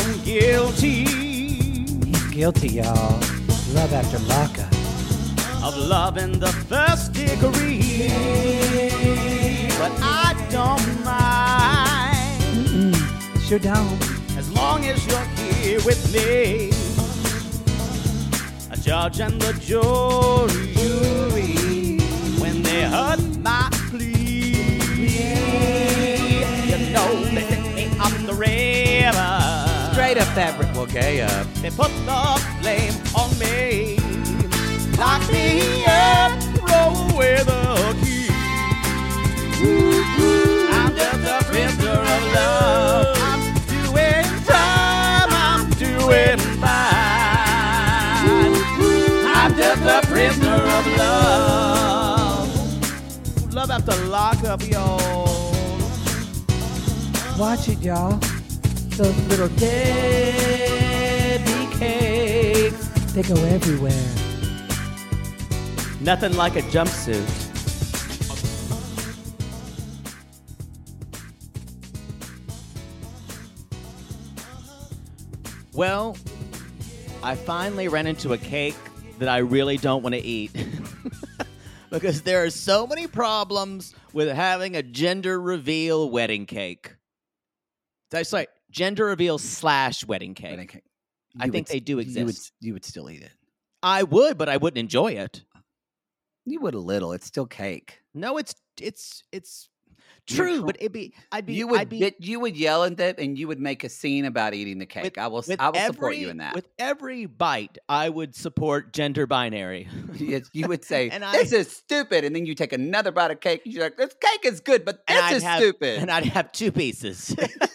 I'm guilty. He's guilty, y'all. Love after lockup. Of loving the first degree. But I don't mind. Sure don't. As long as you're here with me. A judge and the jury. When they heard my plea. You know they sent me up the river. Straight up that well, gay up. They put the blame on me. Lock me up, throw away the key. I'm just a prisoner of love. I'm doing time, I'm doing fine. I'm just a prisoner of love. Love after lockup, y'all. Watch it, y'all. Those little Debbie cakes. They go everywhere. Nothing like a jumpsuit. Well, I finally ran into a cake that I really don't want to eat. Because there are so many problems with having a gender reveal wedding cake. That's like gender reveal / wedding cake. Wedding cake. I think they do exist. You would still eat it. I would, but I wouldn't enjoy it. You would a little. It's still cake. No, it's true, but You would yell at them and you would make a scene about eating the cake. I will support you in that. With every bite, I would support gender binary. Yes, you would say, this is stupid. And then you take another bite of cake. You're like, this cake is good, but this is stupid. And I'd have 2 pieces.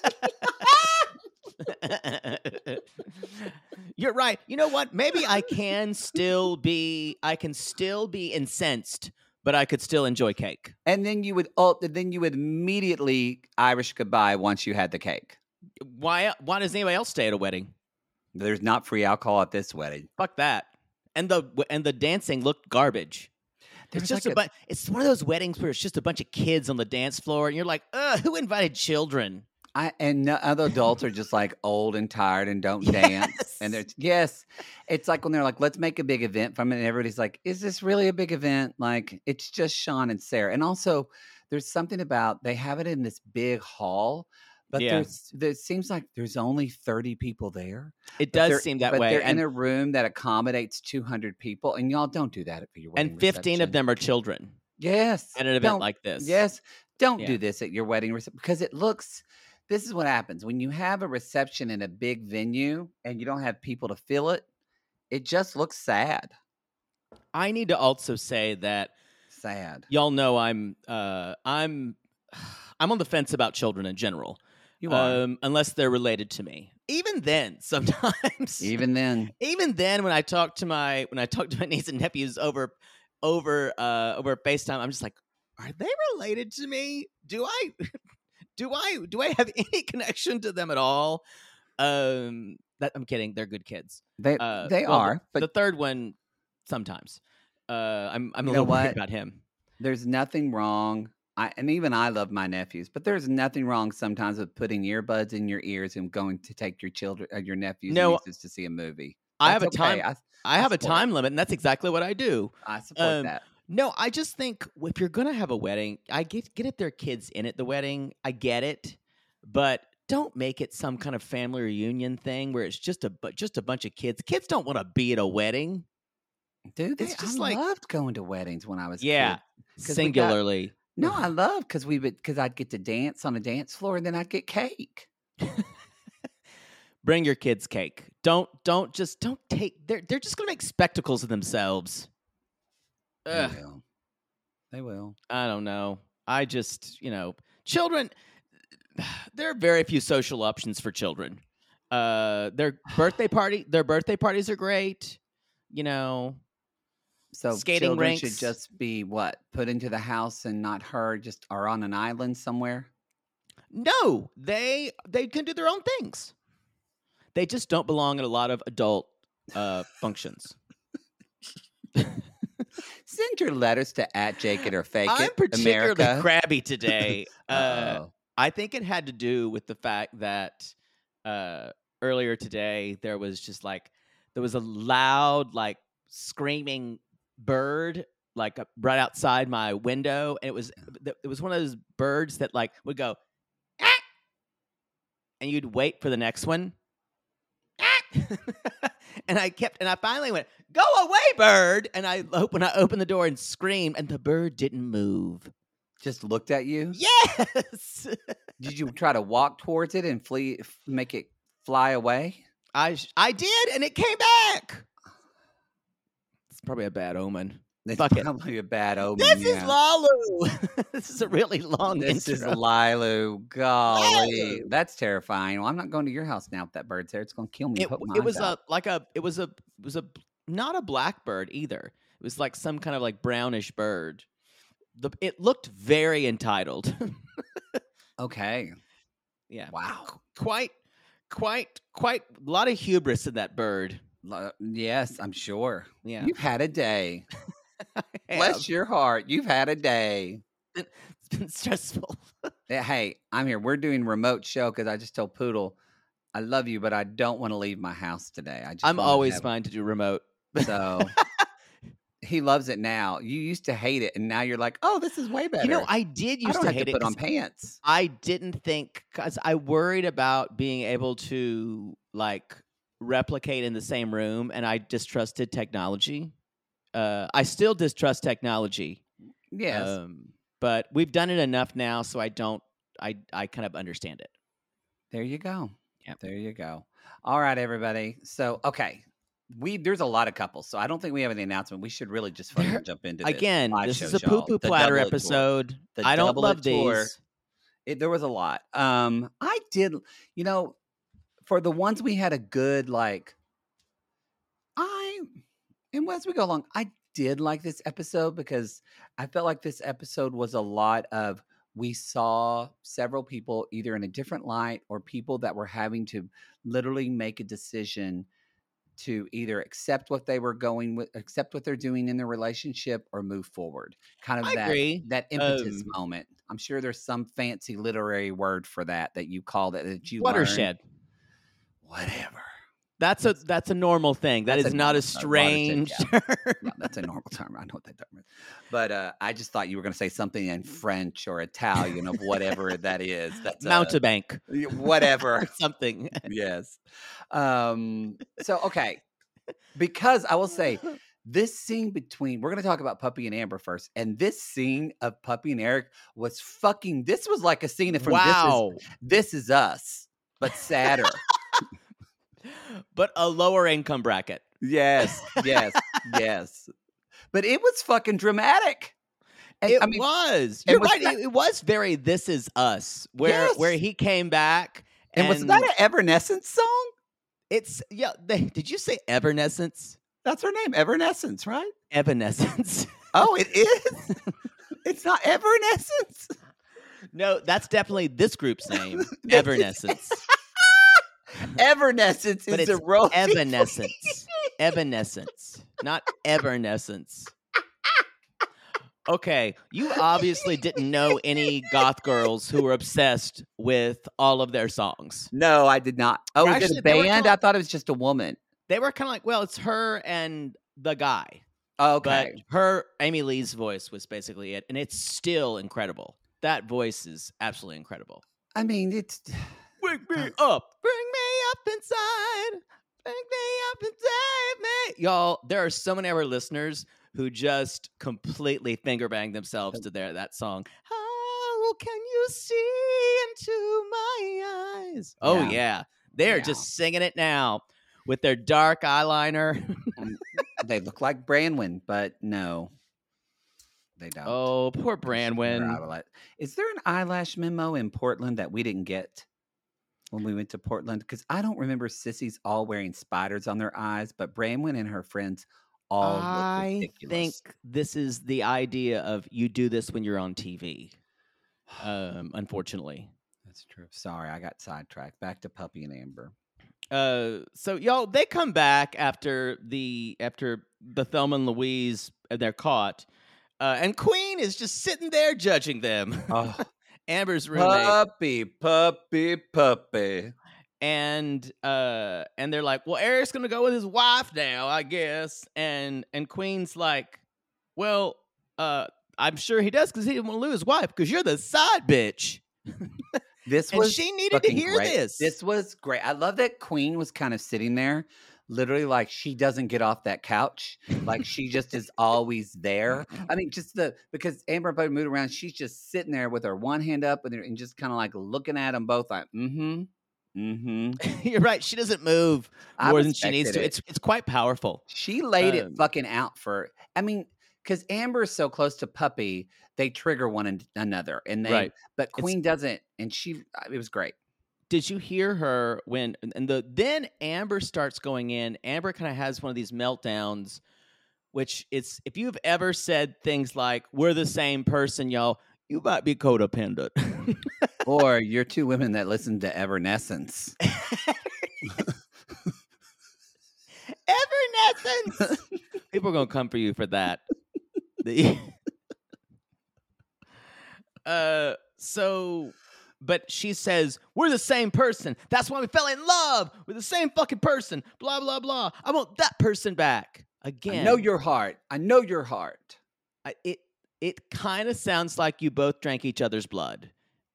You're right. You know what? Maybe I can still be incensed, but I could still enjoy cake. And then you would immediately Irish goodbye once you had the cake. Why does anybody else stay at a wedding? There's not free alcohol at this wedding. Fuck that. And the dancing looked garbage. It's just it's one of those weddings where it's just a bunch of kids on the dance floor, and you're like, who invited children? Other adults are just like old and tired and don't dance. And it's like when they're like, let's make a big event from it. And everybody's like, is this really a big event? Like, it's just Sean and Sarah. And also, there's something about they have it in this big hall, but there seems like there's only 30 people there. It does seem that way. They're in a room that accommodates 200 people, and y'all don't do that for your wedding and 15 of them are children. Yes, at an event like this. Yes, don't do this at your wedding reception because it looks. This is what happens when you have a reception in a big venue and you don't have people to fill it. It just looks sad. I need to also say that y'all know I'm on the fence about children in general. You are, unless they're related to me. Even then, sometimes. Even then, when I talk to my nieces and nephews over FaceTime, I'm just like, are they related to me? Do I have any connection to them at all? I'm kidding. They're good kids. They are. But the third one, sometimes. I'm a little worried about him. There's nothing wrong. And even I love my nephews, but there's nothing wrong sometimes with putting earbuds in your ears and going to take your children, your nephews and nieces to see a movie. I have a time limit, and that's exactly what I do. I support that. No, I just think if you're going to have a wedding, I get it their kids in at the wedding. I get it. But don't make it some kind of family reunion thing where it's just a bunch of kids. Kids don't want to be at a wedding. Dude, I loved going to weddings when I was a kid. Singularly. No, I loved because I'd get to dance on a dance floor and then I'd get cake. Bring your kids cake. Don't take. They're just going to make spectacles of themselves. They will. I don't know. I just, children, there are very few social options for children. Their birthday parties are great. So skating children rinks should just be put into the house and not her just are on an island somewhere? No, they can do their own things. They just don't belong in a lot of adult functions. Send your letters to @JakeIt or Fake It. I'm particularly America. crabby today. I think it had to do with the fact that earlier today, there was a loud, like, screaming bird, like, right outside my window, and it was one of those birds that, like, would go, "Ah!" and you'd wait for the next one. And I finally went, "Go away, bird!" And I opened the door and screamed, and the bird didn't move. Just looked at you? Yes. Did you try to walk towards it and make it fly away? I did, and it came back. It's probably a bad omen. It's Fuck it. probably a bad omen. This is Lalu. This is a really long This intro. is Lilu. Golly. Lalu. That's terrifying. Well, I'm not going to your house now with that bird's there. It's going to kill me. It was not a blackbird either. It was like some kind of like brownish bird. It looked very entitled. Okay. Yeah. Wow. Quite a lot of hubris in that bird. Yes, I'm sure. Yeah. You've had a day. I Bless have. your heart. You've had a day. It's been stressful. Hey, I'm here. We're doing remote show because I just told Poodle, I love you, but I don't want to leave my house today. I'm always fine to do remote. So he loves it now. You used to hate it, and now you're like, oh, this is way better. You know, I did I used don't to have hate to it. put on 'cause pants. I didn't think, because I worried about being able to like replicate in the same room, and I distrusted technology. I still distrust technology. Yes. But we've done it enough now, so I kind of understand it. There you go. Yep. There you go. All right, everybody. So, okay. There's a lot of couples, so I don't think we have any announcement. We should really just fucking jump into this. Again, live this show, is a y'all. poo-poo The platter Double It Tour. episode. The I don't Double love It Tour. these. There was a lot. I did, for the ones we had a good, and as we go along, I did like this episode because I felt like this episode was a lot of, we saw several people either in a different light or people that were having to literally make a decision to either accept what they were accept what they're doing in their relationship or move forward. Kind of I agree. that impetus moment. I'm sure there's some fancy literary word for that you call that you Watershed. learned. Whatever. That's a normal thing. That That's is a not normal a term. strange Yeah. term. Yeah, that's a normal term. I know what that term is. But I just thought you were going to say something in French or Italian of whatever that is. That's Mountebank. Whatever. Or something. Yes. So, okay. Because I will say, this scene we're going to talk about Puppy and Amber first. And this scene of Puppy and Eric was this was like a scene from Wow. This Is Us, but sadder. But a lower income bracket. Yes. But it was fucking dramatic. And, It I mean, was. and You're was right. that- It was very This Is Us, where he came back. And was that an Evanescence song? Did you say Evanescence? That's her name, Evanescence, right? Evanescence. Oh, it is? It's not Evanescence? No, that's definitely this group's name. Evanescence. Evanescence But is it's a role. Evanescence. Evanescence, not Evernescence. Okay, you obviously didn't know any goth girls who were obsessed with all of their songs. No, I did not. Oh, is Actually, it a they were band? called- I thought it was just a woman. They were kind of like, well, it's her and the guy. Oh, okay. But Amy Lee's voice was basically it, and it's still incredible. That voice is absolutely incredible. I mean, it's... Wake me up. Bring me up inside. Bring me up and save me. Y'all, there are so many of our listeners who just completely finger bang themselves to that song. How can you see into my eyes? Oh, yeah. They're just singing it now with their dark eyeliner. They look like Branwen, but no, they don't. Oh, poor Branwen. Is there an eyelash memo in Portland that we didn't get when we went to Portland? Because I don't remember sissies all wearing spiders on their eyes, but Branwen and her friends all look ridiculous. I think this is the idea of you do this when you're on TV. Unfortunately. That's true. Sorry, I got sidetracked. Back to Puppy and Amber. So y'all, they come back after the Thelma and Louise, they're caught, and Queen is just sitting there judging them. Oh. Amber's roommate, Puppy. and they're like, well, Eric's gonna go with his wife now, I guess. And Queen's like, well, I'm sure he does because he didn't want to lose his wife because you're the side bitch. And she needed to hear great. this. This was great. I love that Queen was kind of sitting there, literally like she doesn't get off that couch. Like she just is always there. I mean, because Amber and Putty moved around, she's just sitting there with her one hand up and just kind of like looking at them both like, You're right. She doesn't move more than she needs to. It. It's quite powerful. She laid it fucking out for, I mean, because Amber is so close to Puppy, they trigger one another, and but Queen doesn't, and it was great. Did you hear her when then Amber starts going in? Amber kind of has one of these meltdowns, which it's, if you've ever said things like "we're the same person, y'all," you might be codependent, or you're two women that listen to Evanescence. Evanescence. People are gonna come for you for that. But she says, we're the same person. That's why we fell in love. We're the same fucking person. Blah, blah, blah. I want that person back. Again. I know your heart. It kind of sounds like you both drank each other's blood.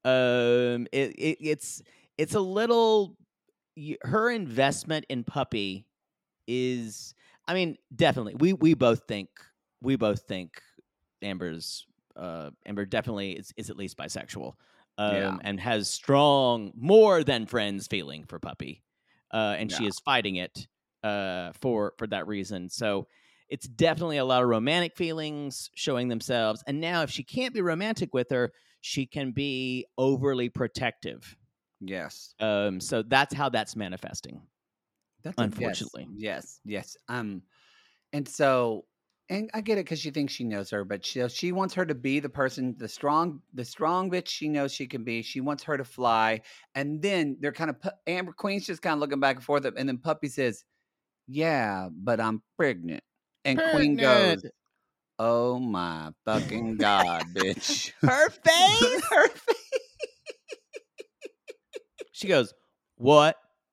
It's a little, her investment in Puppy is, I mean, definitely. We both think Amber definitely is at least bisexual, and has strong, more than friends feeling for Puppy, and she is fighting it for that reason. So it's definitely a lot of romantic feelings showing themselves. And now, if she can't be romantic with her, she can be overly protective. Yes. So that's how that's manifesting. Unfortunately. Yes. And so. And I get it because she thinks she knows her, but she wants her to be the person, the strong bitch she knows she can be. She wants her to fly. And then they're kind of, Amber Queen's just kind of looking back and forth. And then Puppy says, yeah, but I'm pregnant. And Queen goes, oh my fucking God, bitch. Her face? Her face. She goes, what?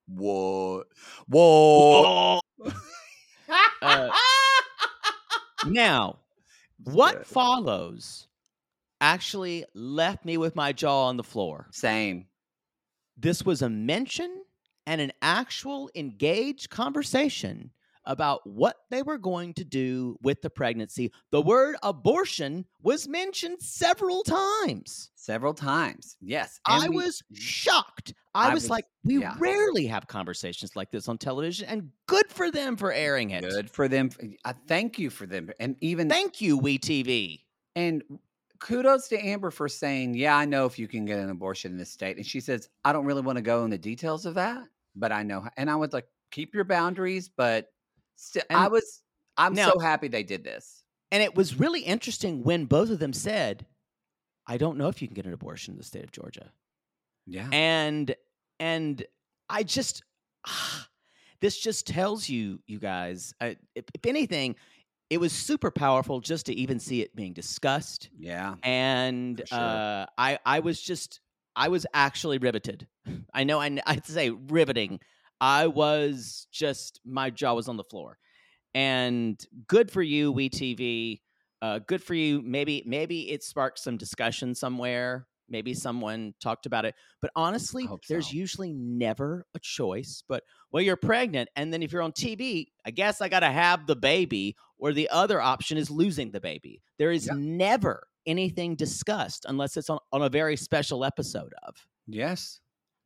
Now, what follows actually left me with my jaw on the floor. Same. This was a mention and an actual engaged conversation about what they were going to do with the pregnancy. The word abortion was mentioned several times. Yes. I was shocked. I was like, we rarely have conversations like this on television, and good for them for airing it. Good for them. I thank you for them. And even thank you, WeTV. And kudos to Amber for saying, yeah, I know if you can get an abortion in this state. And she says, I don't really want to go in the details of that, but I know. And I was like, keep your boundaries, but still, I'm so happy they did this. And it was really interesting when both of them said, I don't know if you can get an abortion in the state of Georgia. Yeah. And I just, this just tells you guys, if anything, it was super powerful just to even see it being discussed. Yeah. And sure. I was actually riveted. I know I'd say riveting. I was just, my jaw was on the floor. And good for you, WeTV. Good for you. Maybe it sparked some discussion somewhere. Maybe someone talked about it. But honestly, there's usually never a choice. But, well, you're pregnant. And then if you're on TV, I guess I got to have the baby. Or the other option is losing the baby. There is never anything discussed unless it's on a very special episode of. Yes.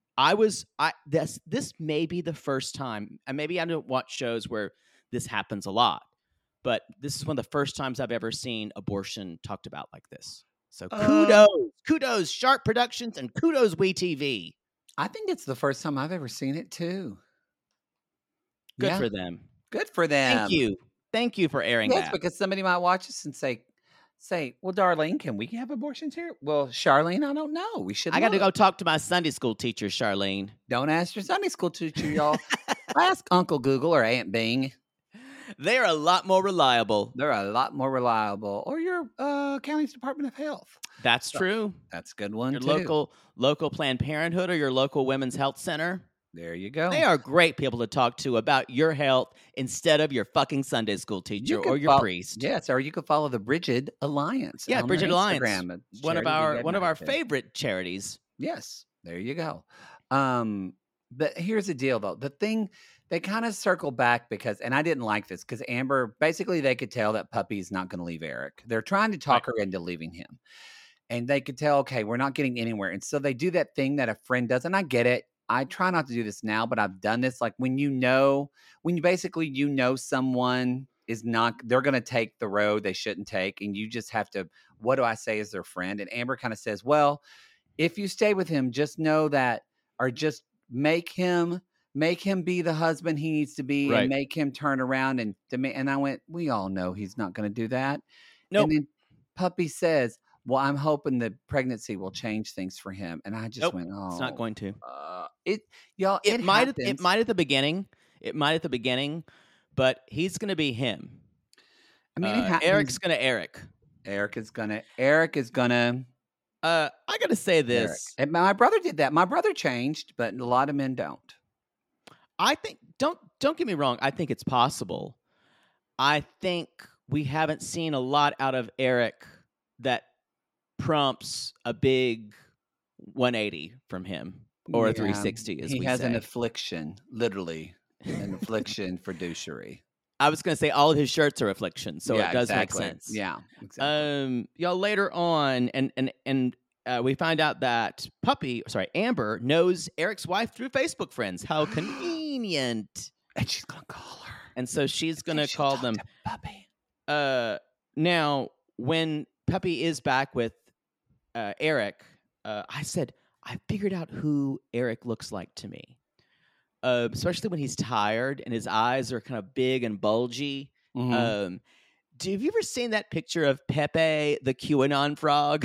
This may be the first time. And maybe I don't watch shows where this happens a lot. But this is one of the first times I've ever seen abortion talked about like this. So kudos, Sharp Productions, and kudos, WeTV. I think it's the first time I've ever seen it too. Good for them. Good for them. Thank you for airing that. Yes, because somebody might watch us and say, well, Darlene, can we have abortions here? Well, Charlene, I don't know. We should. I got to go talk to my Sunday school teacher, Charlene. Don't ask your Sunday school teacher, y'all. Ask Uncle Google or Aunt Bing. They're a lot more reliable. Or your county's Department of Health. That's true. That's a good one, your too. Local Planned Parenthood or your local Women's Health Center. There you go. They are great people to talk to about your health instead of your fucking Sunday school teacher or your priest. Yes, or you could follow the Bridget Alliance. Yeah, on Bridget their Alliance, Instagram. It's one of charity we our get favorite charities. Yes, there you go. But here's the deal, though. The thing they kind of circle back because, and I didn't like this because Amber, basically, they could tell that Puppy's not going to leave Eric. They're trying to talk her into leaving him, and they could tell, okay, we're not getting anywhere. And so they do that thing that a friend does, and I get it. I try not to do this now, but I've done this. Like when you basically someone is not, they're going to take the road they shouldn't take, and you just have to. What do I say as their friend? And Amber kind of says, well, if you stay with him, just know that, or just make him be the husband he needs to be, and make him turn around and demand. And I went, we all know he's not going to do that. No. And then Puppy says, well, I'm hoping the pregnancy will change things for him. And I just went, oh, it's not going to. It might at the beginning. It might at the beginning, but he's going to be him. I mean, Eric's going to Eric. Eric is gonna. I gotta say this. And my brother did that. My brother changed, but a lot of men don't. I think don't get me wrong. I think it's possible. I think we haven't seen a lot out of Eric that prompts a big 180 from him, or a 360. As he we has say. an affliction, literally an affliction for douchery. I was going to say all of his shirts are afflictions, so it does make sense. Yeah, exactly. Y'all, later on, and we find out that Amber knows Eric's wife through Facebook friends. How convenient! And she's gonna call her, and so she's gonna call them. Puppy. Now, when Puppy is back with Eric, I said I figured out who Eric looks like to me. Especially when he's tired and his eyes are kind of big and bulgy. Mm-hmm. Have you ever seen that picture of Pepe the QAnon frog?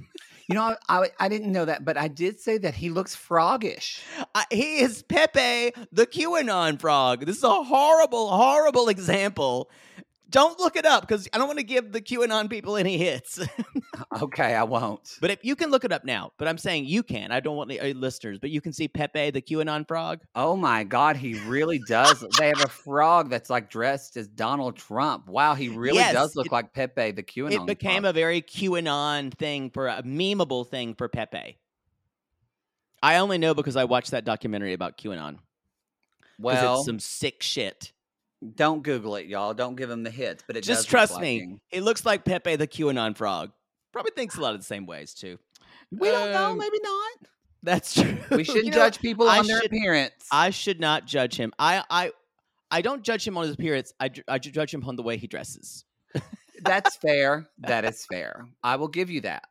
I didn't know that, but I did say that he looks froggish. He is Pepe the QAnon frog. This is a horrible, horrible example. Don't look it up because I don't want to give the QAnon people any hits. Okay, I won't. But if you can look it up now, but I'm saying you can. I don't want the listeners, but you can see Pepe the QAnon frog. Oh my God, he really does. They have a frog that's like dressed as Donald Trump. Wow, he really does look like Pepe the QAnon frog. It became a very QAnon thing, a memeable thing for Pepe. I only know because I watched that documentary about QAnon. Well, it's some sick shit. Don't Google it, y'all. Don't give him the hits. But just trust me. He looks like Pepe the QAnon frog. Probably thinks a lot of the same ways too. We don't know. Maybe not. That's true. We shouldn't judge people on their appearance. I should not judge him. I don't judge him on his appearance. I judge him on the way he dresses. That's fair. That is fair. I will give you that.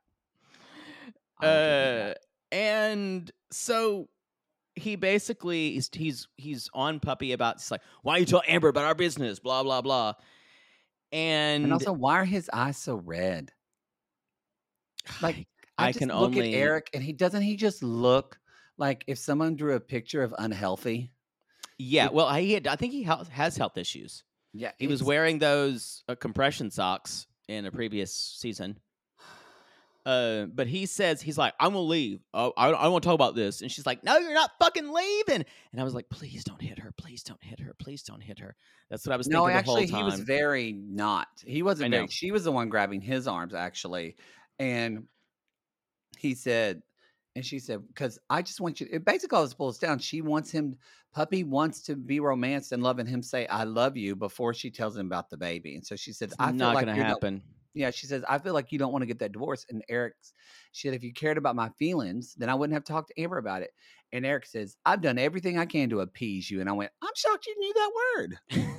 And so he basically he's on Puppy about it's like, why don't you tell Amber about our business? Blah blah blah. And also, why are his eyes so red? Like I can look only at Eric, and he just look like if someone drew a picture of unhealthy. Yeah, well, I think he has health issues. Yeah, he was wearing those compression socks in a previous season. But he says, he's like, I'm going to leave. I want to talk about this. And she's like, no, you're not fucking leaving. And I was like, please don't hit her. Please don't hit her. Please don't hit her. That's what I was thinking the whole time. No, actually, he was very not. He wasn't very. She was the one grabbing his arms, actually. And he said, and she said, because I just want you, it basically all this boils down. She wants him, Puppy wants to be romanced and loving him say, I love you before she tells him about the baby. And so she said, I feel not like going to happen. Yeah, she says, I feel like you don't want to get that divorce. And Eric said, if you cared about my feelings, then I wouldn't have talked to Amber about it. And Eric says, I've done everything I can to appease you. And I went, I'm shocked you knew that word.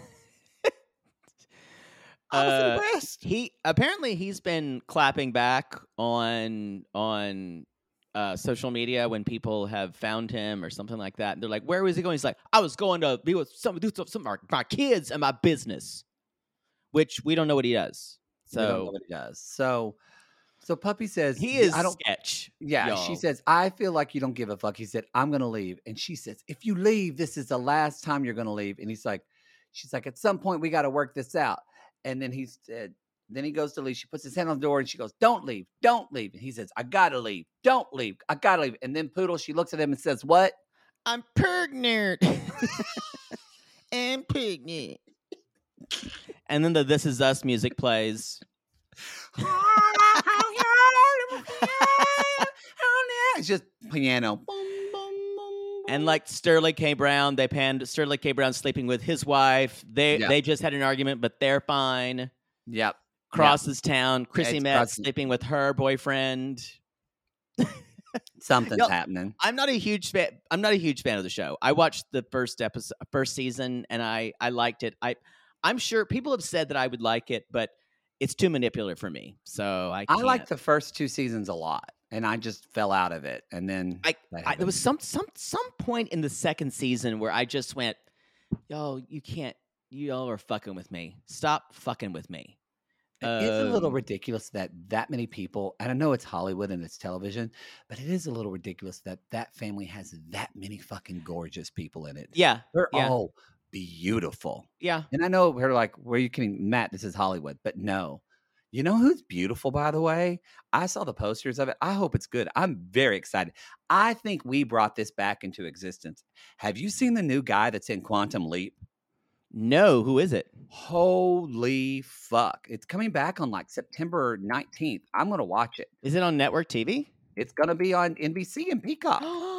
I was impressed. He's been clapping back on social media when people have found him or something like that. And they're like, where was he going? He's like, I was going to be with some of my kids and my business, which we don't know what he does. So we don't know what he does. So Puppy says he is sketch. Yeah, y'all. She says, I feel like you don't give a fuck. He said, I'm gonna leave. And she says, if you leave, this is the last time you're gonna leave. And she's like, at some point we gotta work this out. And then he said, then he goes to leave. She puts his hand on the door and she goes, don't leave. And he says, I gotta leave. Don't leave. I gotta leave. And then Poodle, she looks at him and says, what? I'm pregnant. I'm pregnant. And then the This Is Us music plays. It's just piano. And like Sterling K. Brown, they panned Sterling K. Brown sleeping with his wife. They just had an argument, but they're fine. Yep. Crosses town. Chrissy It's Metz crossing- sleeping with her boyfriend. Something's Yo, happening. I'm not a huge fan of the show. I watched the first season, and I liked it. I'm sure people have said that I would like it, but it's too manipulative for me. So I liked the first 2 seasons a lot, and I just fell out of it. And then there was some point in the second season where I just went, "Yo, y'all are fucking with me. Stop fucking with me." It's a little ridiculous that many people, and I know it's Hollywood and it's television, but it is a little ridiculous that family has that many fucking gorgeous people in it. Yeah. They're all beautiful. Yeah. And I know we're like, where you kidding, Matt, this is Hollywood, but no. You know who's beautiful, by the way? I saw the posters of it. I hope it's good. I'm very excited. I think we brought this back into existence. Have you seen the new guy that's in Quantum Leap? No, who is it? Holy fuck. It's coming back on like September 19th. I'm going to watch it. Is it on network TV? It's going to be on NBC and Peacock.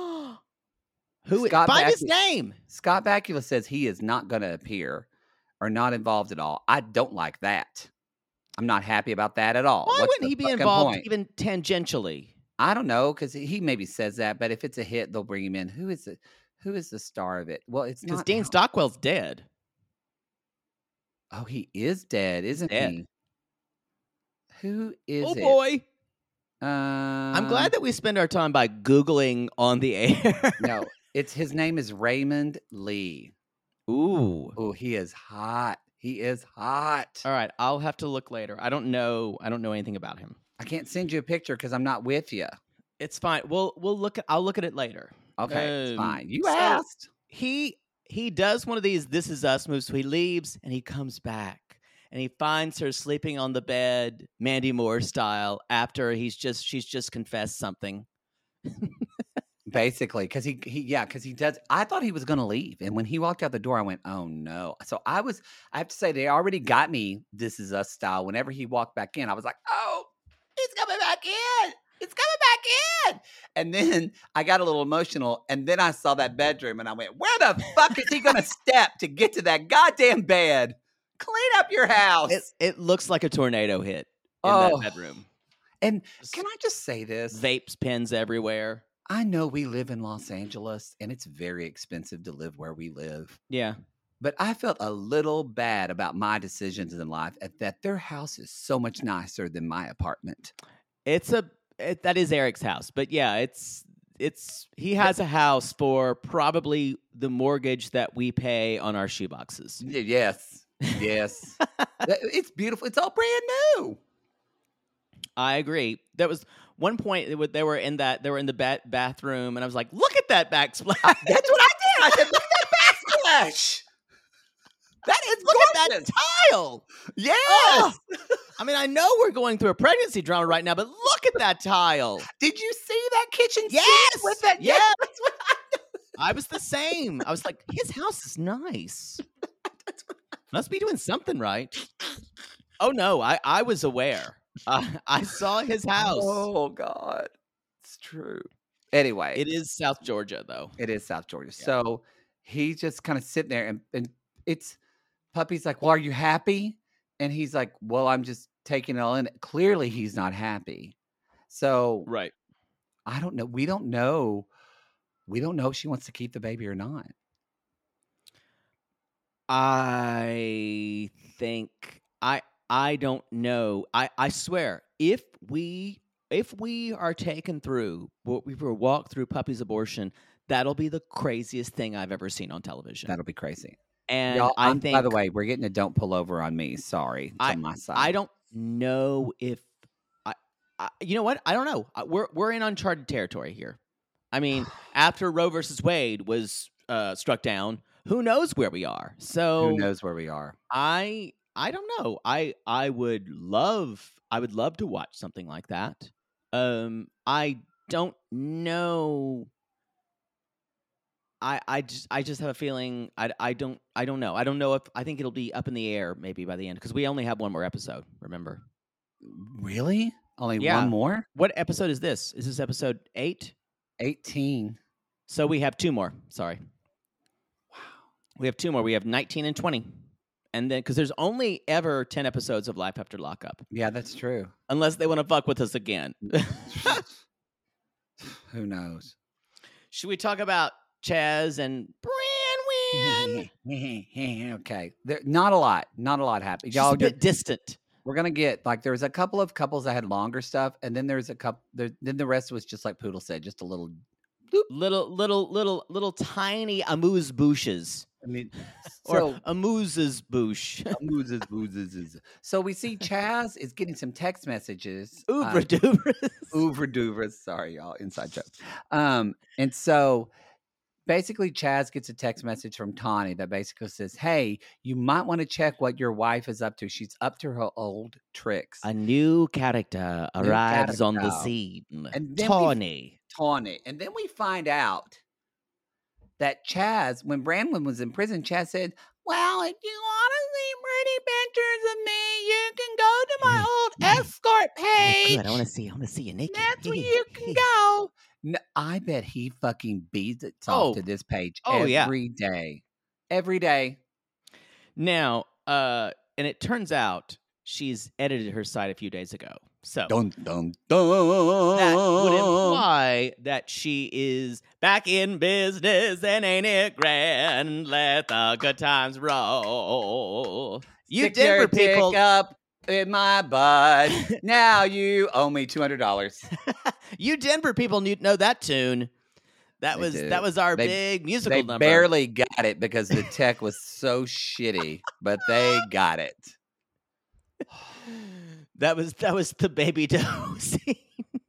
Who? Scott Find his Bakula. name. Scott Bakula says he is not going to appear or not involved at all. I don't like that. I'm not happy about that at all. Why What's wouldn't the he be fucking involved point? even tangentially? I don't know, because he maybe says that, but if it's a hit, they'll bring him in. Who is the star of it? Well, it's Because not Dean Al- Stockwell's dead. Oh, he is dead, isn't Dead. he? Who is Oh it? boy. I'm glad that we spend our time by Googling on the air. No, his name is Raymond Lee. Ooh. Oh, he is hot. He is hot. All right, I'll have to look later. I don't know anything about him. I can't send you a picture because I'm not with you. It's fine. I'll look at it later. Okay, it's fine. You so asked. He does one of these This Is Us moves. So he leaves and he comes back and he finds her sleeping on the bed, Mandy Moore style, after she's just confessed something. Basically, because he does. I thought he was going to leave, and when he walked out the door, I went, "Oh no!" So I have to say, they already got me This Is Us style. Whenever he walked back in, I was like, "Oh, he's coming back in! It's coming back in!" And then I got a little emotional, and then I saw that bedroom, and I went, "Where the fuck is he going to step to get to that goddamn bed? Clean up your house." It looks like a tornado hit in that Oh. bedroom. And can I just say this? Vapes pens everywhere. I know we live in Los Angeles, and it's very expensive to live where we live. Yeah. But I felt a little bad about my decisions in life that their house is so much nicer than my apartment. That is Eric's house, but yeah, he has a house for probably the mortgage that we pay on our shoeboxes. Yes. It's beautiful. It's all brand new. I agree. There was one point they were in the bathroom, and I was like, "Look at that backsplash! That's what I did. I said, "Look at that backsplash. That is Look at gorgeous." that tile!" Yes. Oh! I mean, I know we're going through a pregnancy drama right now, but look at that tile. Did you see that kitchen Yes! sink with that? Yes! That's what I I was the same. I was like, his house is nice. Must be doing something right. Oh no, I was aware. I saw his house. Oh God, it's true. Anyway, It is South Georgia, though. It is South Georgia. Yeah. So he's just kind of sitting there, and it's Puppy's like, "Well, are you happy?" And he's like, "Well, I'm just taking it all in." Clearly, he's not happy. So Right. I don't know. We don't know. We don't know if she wants to keep the baby or not. I think I don't know. I swear, if we are taken through what we were walked through Puppy's abortion, that'll be the craziest thing I've ever seen on television. That'll be crazy. And Y'all, I by think, the way, we're getting a "Don't pull over on me." Sorry, on my side. I don't know if you know what? I don't know. We're in uncharted territory here. I mean, after Roe versus Wade was struck down, who knows where we are? So Who knows where we are? I don't know. I would love to watch something like that. I don't know. I just have a feeling I don't know. I don't know if I think it'll be up in the air maybe by the end because we only have one more episode. Remember? Really? Only Yeah. one more? What episode is this? Is this episode 8? 18. So we have 2 more. Sorry. Wow. We have 2 more. We have 19 and 20. And then, because there's only ever 10 episodes of Life After Lockup. Yeah, that's true. Unless they want to fuck with us again. Who knows? Should we talk about Chaz and Branwen? Okay. Not a lot happened. Just a bit distant. We're going to get, like, there was a couple of couples that had longer stuff, and then there's a couple, then the rest was just like Poodle said, just a little Little tiny amuse-bouches. I mean, Or amuse-bouche. So we see Chaz is getting some text messages. Ouvre-douvres. Sorry, y'all. Inside joke. And so basically Chaz gets a text message from Tawny that basically says, hey, you might want to check what your wife is up to. She's up to her old tricks. A new character arrives on the scene. And then Tawny. And then we find out that Chaz, when Branwen was in prison, Chaz said, well, if you want to see pretty pictures of me, you can go to my old escort page. Good. I want to see you naked. That's where you can go. No, I bet he fucking beats it off to this page every day. Every day. Now, and it turns out she's edited her site a few days ago. So dun, dun, dun. That would imply that she is back in business and ain't it grand? Let the good times roll. You Stick Denver your people dick up in my butt. Now you owe me $200. You Denver people need to know that tune. That was our big musical number. They barely got it because the tech was so shitty, but they got it. That was the Baby Doe scene.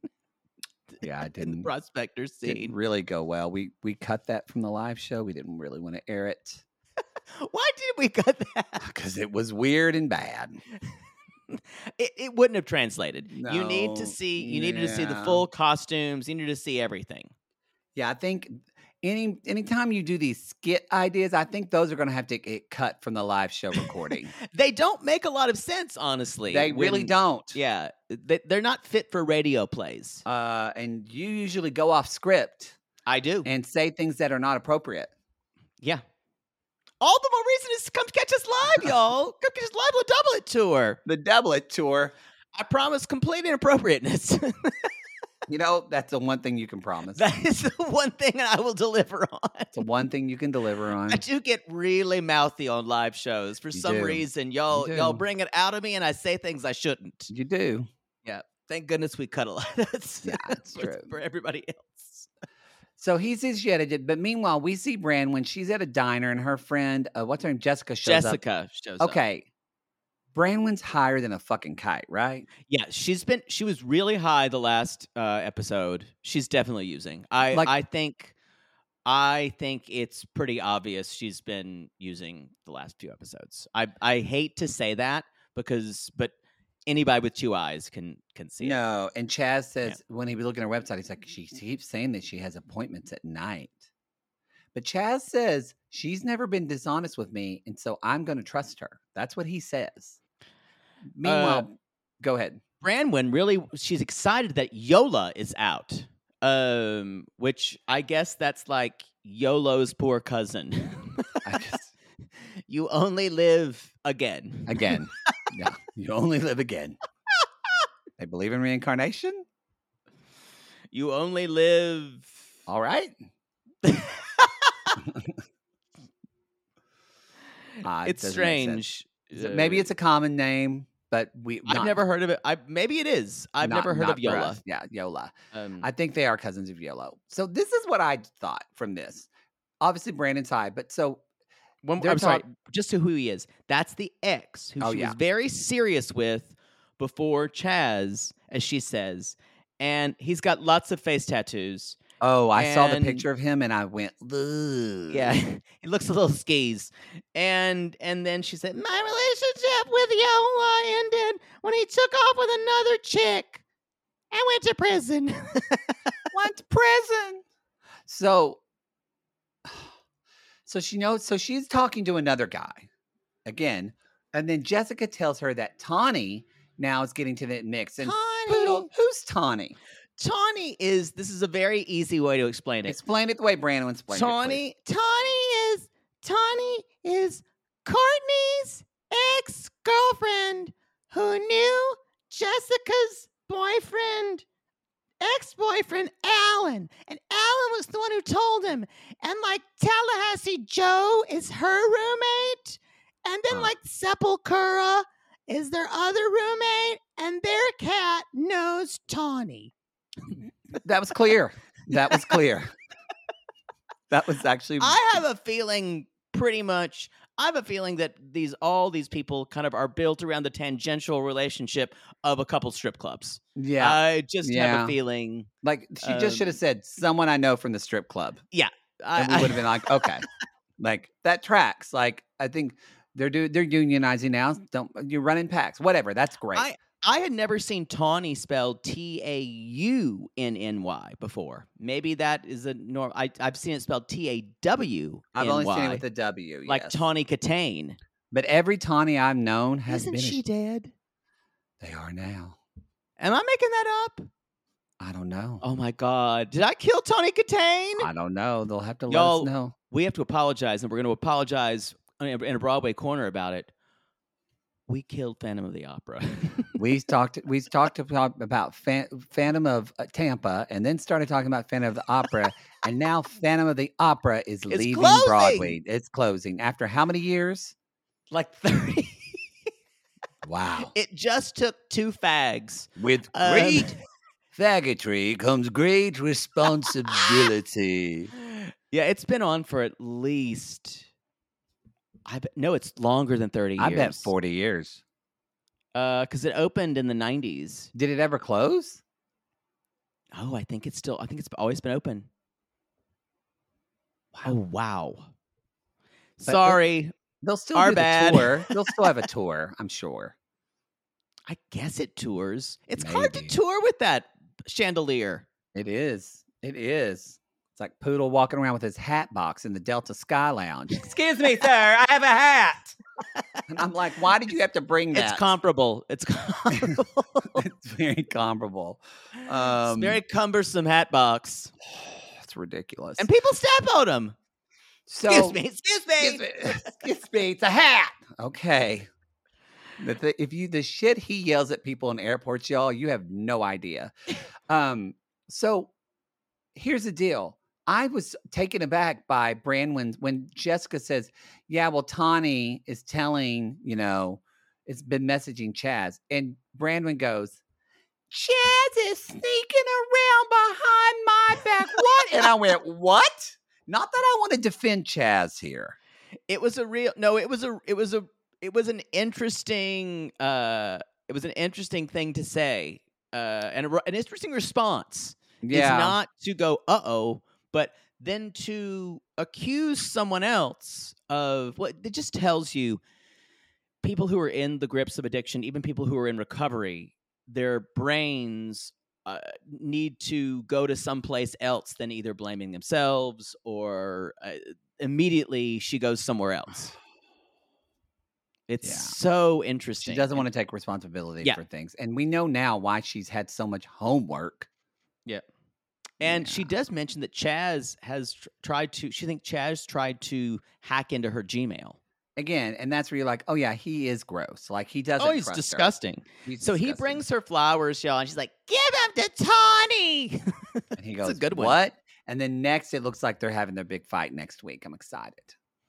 Yeah, I didn't. Prospector scene Didn't really go well. We cut that from the live show. We didn't really want to air it. Why did we cut that? Because it was weird and bad. It wouldn't have translated. No, you needed to see the full costumes. You needed to see everything. Yeah, I think anytime you do these skit ideas, I think those are going to have to get cut from the live show recording. They don't make a lot of sense, honestly. They really don't. Yeah, they're not fit for radio plays. And you usually go off script. I do. And say things that are not appropriate. Yeah. All the more reason is to come catch us live, y'all. Come catch us live on the Doublet Tour. The Doublet Tour. I promise complete inappropriateness. You know, that's the one thing you can promise. That is the one thing I will deliver on. It's the one thing you can deliver on. I do get really mouthy on live shows. For some reason, y'all bring it out of me and I say things I shouldn't. You do. Yeah. Thank goodness we cut a lot. That's true. For everybody else. So he's edited, but meanwhile, we see Bran when she's at a diner and her friend, what's her name, Jessica shows up. Okay. Branwen's higher than a fucking kite, right? Yeah, she was really high the last episode. She's definitely using. I think it's pretty obvious she's been using the last few episodes. I hate to say that but anybody with 2 eyes can see it. No, and Chaz says when he was looking at her website, he's like, she keeps saying that she has appointments at night. But Chaz says she's never been dishonest with me, and so I'm going to trust her. That's what he says. Meanwhile, go ahead. Branwen she's excited that Yola is out, which I guess that's like YOLO's poor cousin. I guess. You only live again. Again. Yeah, you only live again. They believe in reincarnation? You only live. All right. It's strange. Maybe it's a common name, but I've never heard of it. Maybe it is. I've never heard of Yola. Yeah, Yola. I think they are cousins of Yolo. So this is what I thought from this. Obviously, Brandon's high, but so I'm sorry, just to who he is. That's the ex who she was very serious with before Chaz, as she says, and he's got lots of face tattoos. Oh, I saw the picture of him and I went, ugh. Yeah, he looks a little skis. And then she said, my relationship with Yola ended when he took off with another chick and went to prison. Went to prison. So, So she knows. So she's talking to another guy again, and then Jessica tells her that Tawny now is getting to the mix. And Poodle, who's Tawny? Tawny is. This is a very easy way to explain it. Explain it the way Brandon explained it. Tawny is Courtney's ex-girlfriend who knew Jessica's ex-boyfriend, Alan. And Alan was the one who told him. And like Tallahassee Joe is her roommate. And then like Sepultura is their other roommate. And their cat knows Tawny. That was clear. That was clear. That was actually. I have a feeling that all these people kind of are built around the tangential relationship of a couple strip clubs. Yeah. I just have a feeling. Like, she just should have said, someone I know from the strip club. Yeah. And we would have been like, okay. Like, that tracks. Like, I think they're unionizing now. You're running packs. Whatever. That's great. I had never seen Tawny spelled Taunny before. Maybe that is a norm. I've seen it spelled Tawny. I've only seen it with a W. Like yes. Tawny Katane. But every Tawny I've known has been. Isn't she dead? They are now. Am I making that up? I don't know. Oh my God. Did I kill Tawny Katane? I don't know. They'll have to let us know. We have to apologize, and we're going to apologize in a Broadway corner about it. We killed Phantom of the Opera. we talked about Phantom of Tampa, and then started talking about Phantom of the Opera, and now Phantom of the Opera is leaving Broadway. It's closing after how many years? Like 30. Wow! It just took 2 fags. With great faggotry comes great responsibility. Yeah, it's been on for at least. It's longer than 30 years. I bet 40 years. Because it opened in the 90s. Did it ever close? Oh, I think it's always been open. Wow. Oh, wow. But sorry. They'll still do the tour. They'll still have a tour, I'm sure. I guess it tours. It's hard to tour with that chandelier. It is. It's like Poodle walking around with his hat box in the Delta Sky Lounge. Excuse me, sir, I have a hat. And I'm like, why did you have to bring that? It's comparable. It's very comparable. It's very cumbersome hat box. It's ridiculous. And people step on them. So, excuse me. It's a hat. Okay. The shit he yells at people in airports, y'all, you have no idea. So here's the deal. I was taken aback by Brandon when Jessica says, yeah, well, Tawny is telling, it's been messaging Chaz. And Brandon goes, Chaz is sneaking around behind my back. What? And I went, what? Not that I want to defend Chaz here. It was an interesting thing to say. And an interesting response. Yeah. Is not to go, uh-oh, but then to accuse someone else of what it just tells you people who are in the grips of addiction, even people who are in recovery, their brains need to go to someplace else than either blaming themselves or immediately she goes somewhere else. It's so interesting. She doesn't want to take responsibility for things. And we know now why she's had so much homework. Yeah. And she does mention that Chaz has tried to hack into her Gmail. Again, and that's where you're like, oh yeah, he is gross. Like he doesn't. Oh, he's trust disgusting. He's so disgusting. He brings her flowers, y'all, and she's like, "Give them to Tawny." And he goes, "That's a good one." What? And then next, it looks like they're having their big fight next week. I'm excited.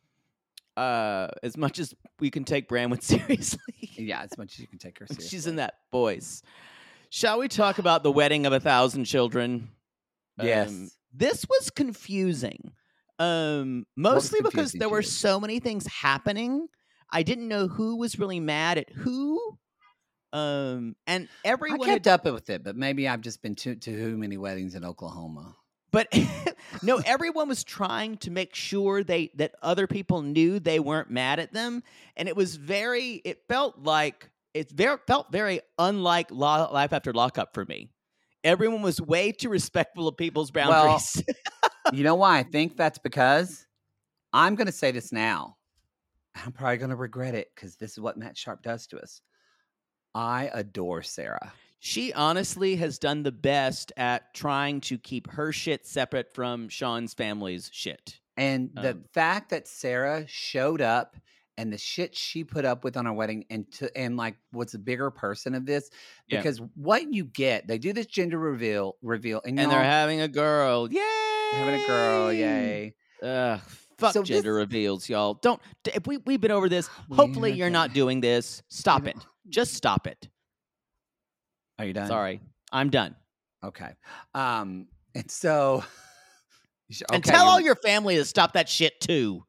As much as we can take Branwen seriously, yeah, as much as you can take her seriously. She's in that voice. Shall we talk about the wedding of 1,000 children? Yes. This was confusing. Mostly because there were so many things happening. I didn't know who was really mad at who. And everyone I kept up with it, but maybe I've just been to too many weddings in Oklahoma. But no, everyone was trying to make sure that other people knew they weren't mad at them, and it felt very unlike Life After Lockup for me. Everyone was way too respectful of people's boundaries. Well, you know why I think that's because I'm going to say this now. I'm probably going to regret it because this is what Matt Sharp does to us. I adore Sarah. She honestly has done the best at trying to keep her shit separate from Sean's family's shit. And the fact that Sarah showed up and the shit she put up with on her wedding and like was a bigger person of this, because what you get, they do this gender reveal and they're having a girl. Yay! Having a girl, yay. Fuck so gender reveals, y'all. Don't, if we've been over this, hopefully you're not doing this. Stop it. Just stop it. Are you done? Sorry. I'm done. Okay. And so... Okay, and tell all your family to stop that shit too.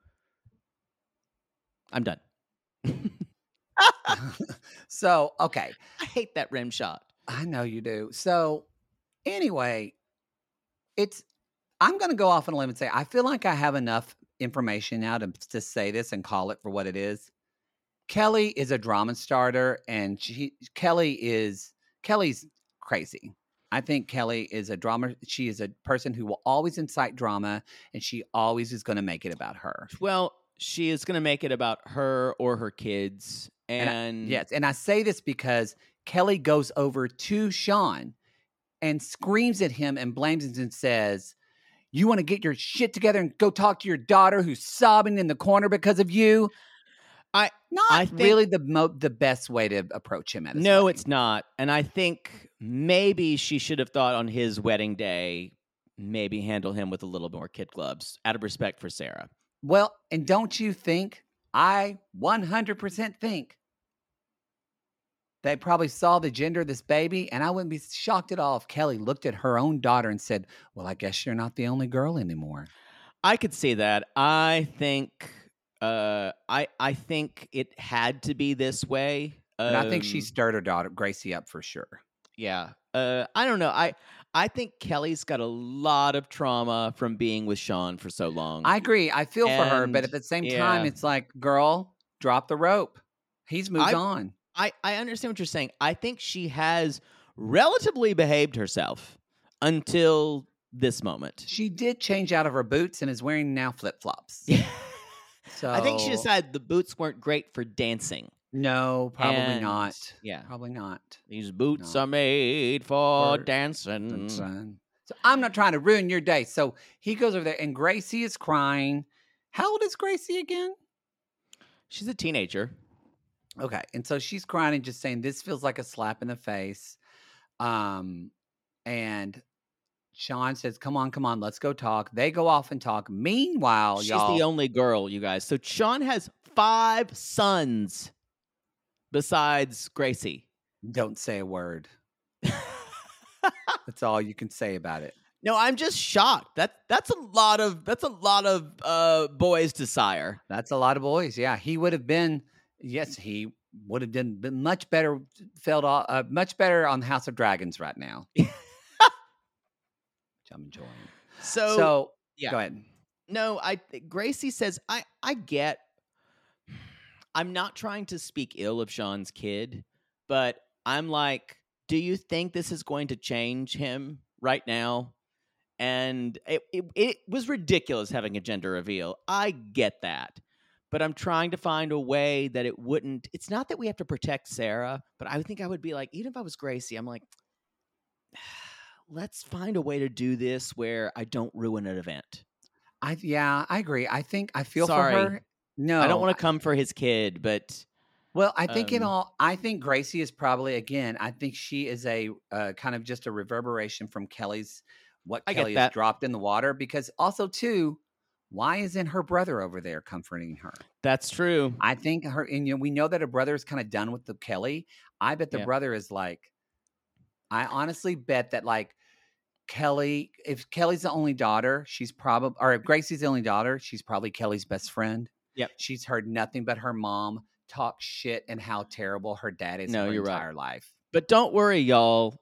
I'm done. So, okay. I hate that rim shot. I know you do. So, anyway, I'm going to go off on a limb and say, I feel like I have enough information now to say this and call it for what it is. Kelly is a drama starter, and Kelly's crazy. I think Kelly is a drama. She is a person who will always incite drama, and she always is going to make it about her. Well, she is going to make it about her or her kids. And I say this because Kelly goes over to Sean and screams at him and blames him and says, "You want to get your shit together and go talk to your daughter who's sobbing in the corner because of you?" I think really the best way to approach him. No, it's not. And I think maybe she should have thought on his wedding day, maybe handle him with a little more kid gloves out of respect for Sarah. Well, and don't you think, I 100% think they probably saw the gender of this baby, and I wouldn't be shocked at all if Kelly looked at her own daughter and said, well, I guess you're not the only girl anymore. I could see that. I think it had to be this way. And I think she stirred her daughter, Gracie, up for sure. Yeah. I don't know. I think Kelly's got a lot of trauma from being with Sean for so long. I agree. I feel for her, but at the same time, it's like, girl, drop the rope. He's moved on. I understand what you're saying. I think she has relatively behaved herself until this moment. She did change out of her boots and is wearing now flip-flops. So I think she decided the boots weren't great for dancing. No, probably not. Yeah. Probably not. These boots are made for dancing. So I'm not trying to ruin your day. So he goes over there and Gracie is crying. How old is Gracie again? She's a teenager. Okay. And so she's crying and just saying, this feels like a slap in the face. And Sean says, come on, let's go talk. They go off and talk. Meanwhile, she's the only girl, you guys. So Sean has 5 sons besides Gracie. Don't say a word. That's all you can say about it. No, I'm just shocked. That's a lot of boys to sire. That's a lot of boys. Yeah, he would have been. Yes, he would have been much better. Much better on House of Dragons right now. Which I'm enjoying. So yeah. Go ahead. No, Gracie says I get. I'm not trying to speak ill of Sean's kid, but I'm like, do you think this is going to change him right now? And it was ridiculous having a gender reveal. I get that. But I'm trying to find a way that it wouldn't. It's not that we have to protect Sarah, but I think I would be like, even if I was Gracie, I'm like, let's find a way to do this where I don't ruin an event. I agree. I feel Sorry. for her. No, I don't want to come for his kid, but well, I think I think Gracie is probably, again, I think she is a kind of just a reverberation from Kelly's Kelly has dropped in the water, because also too, why isn't her brother over there comforting her? That's true. I think her, and we know that her brother is kind of done with the Kelly. I bet the brother is like, I honestly bet that like Kelly, if Kelly's the only daughter, she's probably, or if Gracie's the only daughter, she's probably Kelly's best friend. Yep. She's heard nothing but her mom talk shit and how terrible her dad is her entire life. But don't worry, y'all.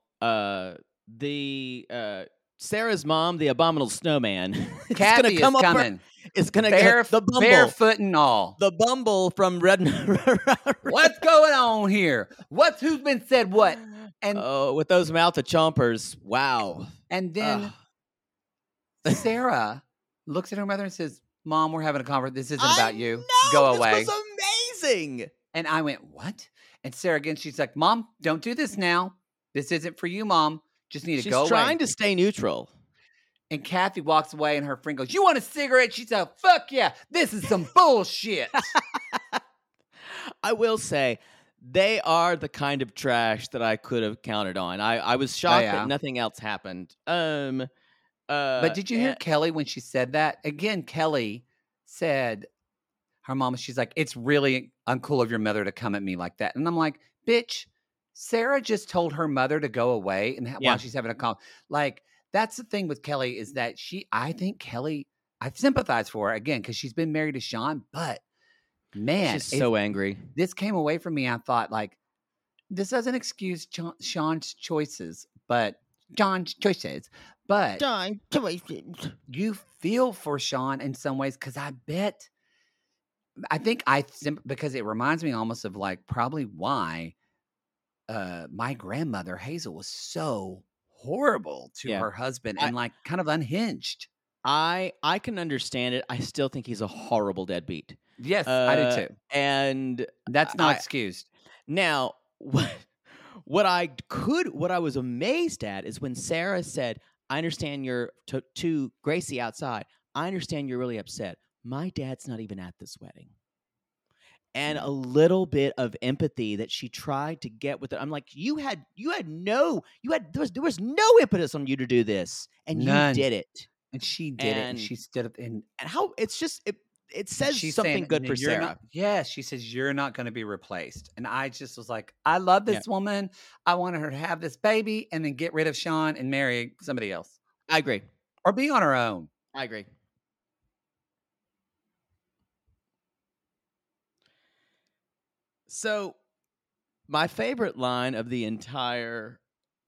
Sarah's mom, the abominable snowman, Kathy is coming. It's going to get the Bumble. Barefoot and all. The Bumble from Red. What's going on here? Who's been said what? And with those mouth of chompers. Wow. And then Sarah looks at her mother and says, Mom, we're having a conversation. This isn't I about you. know, Go this away. was amazing. And I went, what? And Sarah again, she's like, Mom, don't do this now. This isn't for you, Mom. Just need to She's go away. trying to stay neutral. And Kathy walks away and her friend goes, you want a cigarette? She said, fuck yeah. This is some bullshit. I will say, they are the kind of trash that I could have counted on. I was shocked yeah. that nothing else happened. But did you hear Kelly when she said that? Again, Kelly said, her mom, she's like, it's really uncool of your mother to come at me like that. And I'm like, bitch, Sarah just told her mother to go away and while she's having a call. Like, that's the thing with Kelly is that I think Kelly, I sympathize for her again because she's been married to Sean, but man, she's so angry. This came away from me. I thought, like, this doesn't excuse Sean's choices, but you feel for Sean in some ways because because it reminds me almost of like probably why my grandmother Hazel was so horrible to her husband and like kind of unhinged. I can understand it. I still think he's a horrible deadbeat. Yes, I do too. And that's not excused. Now, what I was amazed at is when Sarah said, I understand you're to Gracie outside. I understand you're really upset. My dad's not even at this wedding. And a little bit of empathy that she tried to get with it. I'm like, there was no impetus on you to do this. And None. You did it. And she did it. And she stood up and how it's just it says something good for Sarah. She says you're not going to be replaced. And I just was like, I love this woman. I wanted her to have this baby and then get rid of Sean and marry somebody else. I agree. Or be on her own. I agree. So, my favorite line of the entire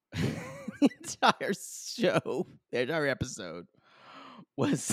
show, the entire episode, was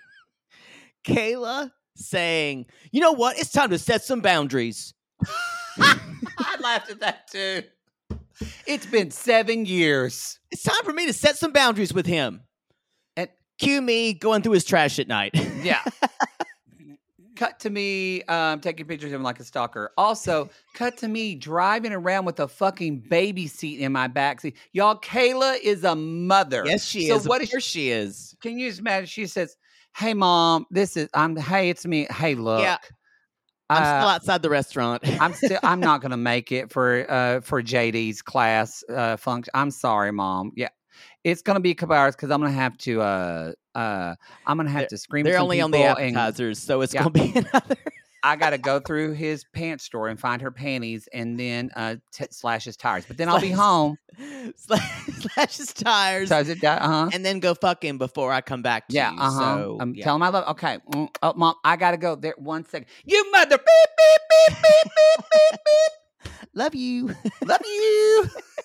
Kayla saying, you know what? It's time to set some boundaries. I laughed at that too. It's been 7 years. It's time for me to set some boundaries with him. And cue me going through his trash at night. Yeah. Cut to me taking pictures of him like a stalker. Also, cut to me driving around with a fucking baby seat in my backseat. Y'all, Kayla is a mother. Yes, she is. Of course she is. Can you just imagine? She says, hey, Mom, hey, it's me. Hey, look. Yeah. I'm still outside the restaurant. I'm not going to make it for JD's class function. I'm sorry, Mom. Yeah. It's going to be a couple hours because I'm going to have to scream. They're only on the appetizers, so it's going to be another. I got to go through his pants drawer and find her panties and then slash his tires. But then I'll be home. Slash his tires. And then go fuck him before I come back to you. So, tell him I love. Okay. Oh, Mom, I got to go there 1 second. You mother. Beep, beep, beep, beep, beep, beep, beep. Love you. Love you.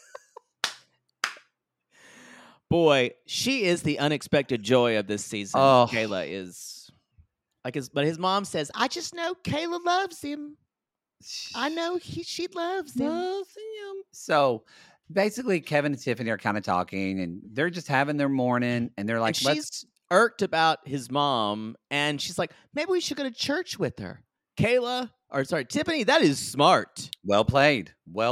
Boy, she is the unexpected joy of this season. Oh. Kayla is but his mom says, I just know Kayla loves him. I know she loves him. So basically, Kevin and Tiffany are kind of talking, and they're just having their morning, and they're like, she's irked about his mom, and she's like, maybe we should go to church with her. Tiffany, that is smart. Well played.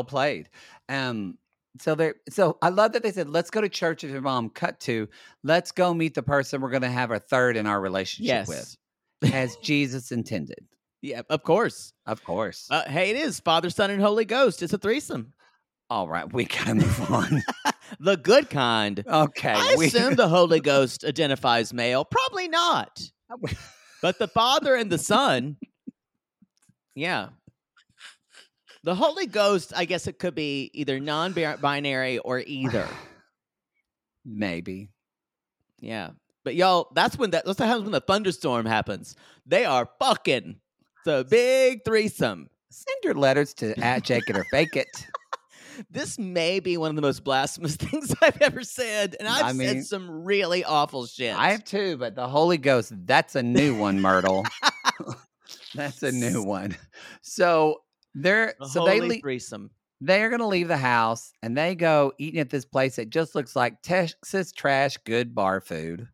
So I love that they said, let's go to church with your mom. Cut to, let's go meet the person we're going to have a third in our relationship with, as Jesus intended. Yeah, of course. Hey, it is Father, Son, and Holy Ghost. It's a threesome. All right, we got to move on. The good kind. Okay. I assume the Holy Ghost identifies male. Probably not. But the Father and the Son, yeah. The Holy Ghost, I guess it could be either non-binary or either. Maybe. Yeah. But y'all, that's what happens when the thunderstorm happens. They are fucking. It's a big threesome. Send your letters to @Jake-It or Fake It. This may be one of the most blasphemous things I've ever said. And I've said some really awful shit. I have too, but the Holy Ghost, that's a new one, Myrtle. That's a new one. So they threesome. They're going to leave the house and they go eating at this place that just looks like Texas trash good bar food.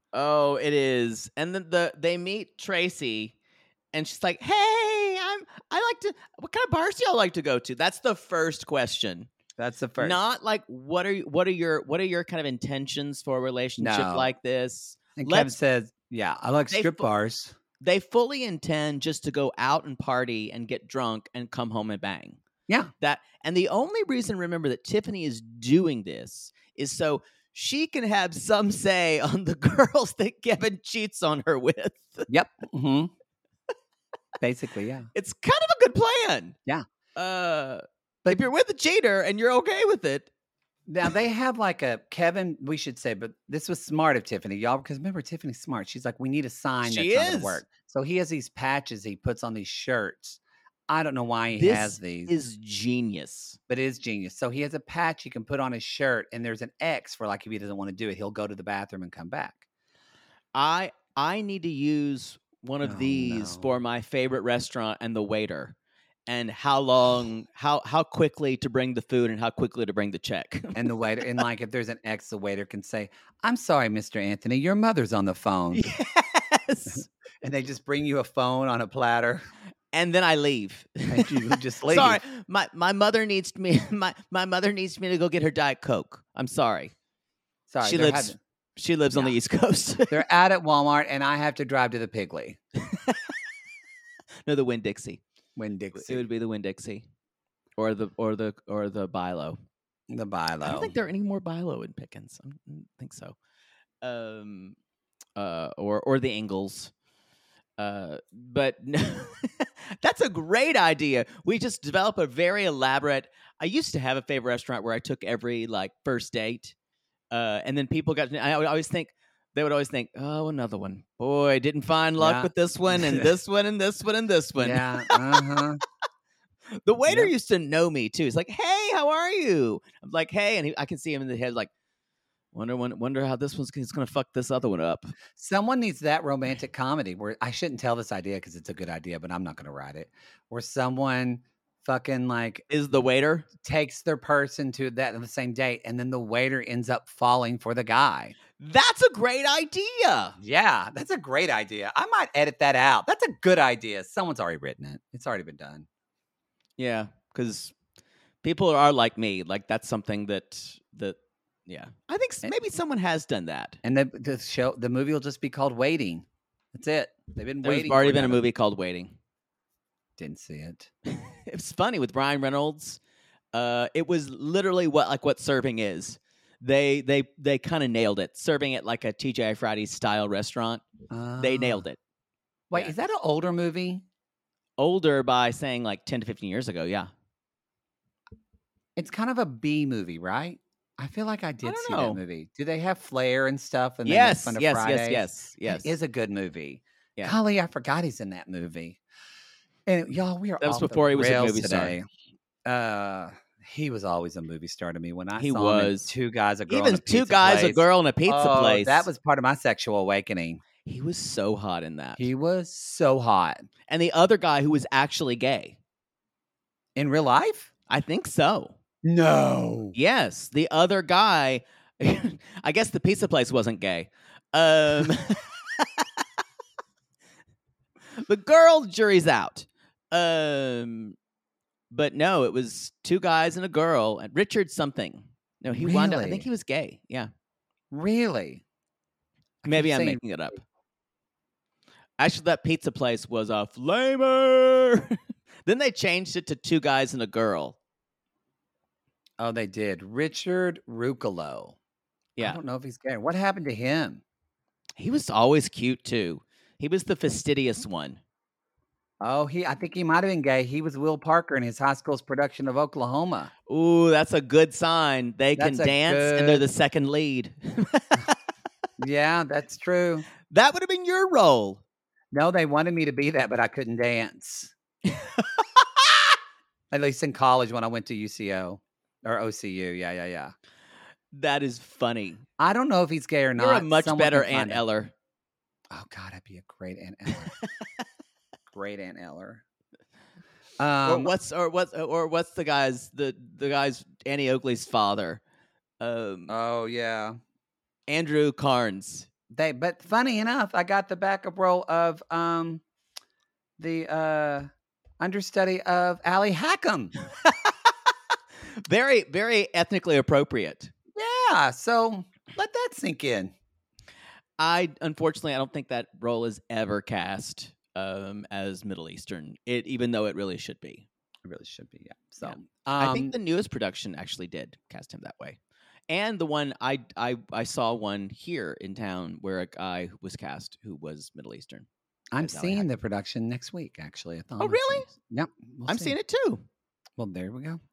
Oh, it is. And then they meet Tracy, and she's like, "Hey, what kind of bars do y'all like to go to?" That's the first question. That's the first. Not like what are your kind of intentions for a relationship No. like this? And Kevin says, "Yeah, I like strip bars." They fully intend just to go out and party and get drunk and come home and bang. Yeah. And the only reason, remember, that Tiffany is doing this is so she can have some say on the girls that Kevin cheats on her with. Yep. Mm-hmm. Basically, yeah. It's kind of a good plan. Yeah. But if you're with a cheater and you're okay with it. Now they have like a Kevin, we should say, but this was smart of Tiffany, y'all, because remember Tiffany's smart. She's like, we need a sign that's not gonna work. So he has these patches he puts on these shirts. I don't know why he has these. This is genius. But it is genius. So he has a patch he can put on his shirt, and there's an X for like if he doesn't want to do it, he'll go to the bathroom and come back. I need to use one of these for my favorite restaurant and the waiter. And how quickly to bring the food and how quickly to bring the check. And the waiter, and like if there's an X, the waiter can say, "I'm sorry, Mr. Anthony, your mother's on the phone." Yes. And they just bring you a phone on a platter. And then I leave. And you just leave. Sorry, my mother needs me. My mother needs me to go get her Diet Coke. I'm sorry. Sorry, she lives on the East Coast. They're out at Walmart, and I have to drive to the Piggly. No, the Winn-Dixie. Winn-Dixie. It would be the Winn-Dixie, or the Bilo. The Bilo. I don't think there are any more Bilo in Pickens. I don't think so. Or the Ingalls. But no, that's a great idea. We just develop a very elaborate. I used to have a favorite restaurant where I took every like first date, and then people got. I would always think. They would always think, "Oh, another one. Boy, didn't find luck with this one, and this one, and this one, and this one." Yeah. The waiter used to know me too. He's like, "Hey, how are you?" I'm like, "Hey," and I can see him in the head, like, "Wonder how this one's going to fuck this other one up." Someone needs that romantic comedy where I shouldn't tell this idea because it's a good idea, but I'm not going to write it. Where someone fucking like is the waiter takes their person to that on the same date, and then the waiter ends up falling for the guy. That's a great idea. Yeah, that's a great idea. I might edit that out. That's a good idea. Someone's already written it. It's already been done. Yeah, because people are like me. Like that's something that yeah. I think maybe someone has done that. And the movie will just be called Waiting. That's it. They've been waiting. There's already been a movie called Waiting. Didn't see it. It was funny with Ryan Reynolds. It was literally what serving is. They kind of nailed it. Serving at like a TGI Fridays style restaurant. They nailed it. Wait, is that an older movie? Older by saying like 10 to 15 years ago, yeah. It's kind of a B movie, right? I feel like I did see that movie. Do they have flair and stuff? And yes. It is a good movie. Yeah. Golly, I forgot he's in that movie. And y'all, we are that was off before the he was a movie today. star. He was always a movie star to me when I he saw was. him in Two Guys, a Girl, Even and a Pizza Two Guys, Place. a Girl, and a Pizza Place. That was part of my sexual awakening. He was so hot in that. He was so hot. And the other guy who was actually gay. In real life? I think so. No. Yes, the other guy. I guess the Pizza Place wasn't gay. The girl, jury's out. But no, it was two guys and a girl. And Richard something. No, he wound up. I think he was gay. Yeah. Really? Maybe I'm making it up. Actually, that Pizza Place was a flamer. Then they changed it to Two Guys and a Girl. Oh, they did. Richard Ruccolo. Yeah. I don't know if he's gay. What happened to him? He was always cute, too. He was the fastidious one. Oh, I think he might have been gay. He was Will Parker in his high school's production of Oklahoma. Ooh, that's a good sign. They can dance, and they're the second lead. Yeah, that's true. That would have been your role. No, they wanted me to be that, but I couldn't dance. At least in college when I went to UCO or OCU. Yeah. That is funny. I don't know if he's gay or not. You're a much better Aunt Eller. Oh, God, I'd be a great Aunt Eller. Great Aunt Eller. What's the guy's Annie Oakley's father? Oh yeah, Andrew Carnes. But funny enough, I got the backup role of the understudy of Allie Hackham. Very, very ethnically appropriate. Yeah, so let that sink in. Unfortunately, I don't think that role is ever cast as Middle Eastern. Even though it really should be. It really should be, yeah. So Yeah. I think the newest production actually did cast him that way. And the one I saw one here in town where a guy was cast who was Middle Eastern. I'm as Allie seeing Hackham. the production next week, actually. At the Oh, really? Homer Simpson. Yep. I'm seeing it too. Well, there we go.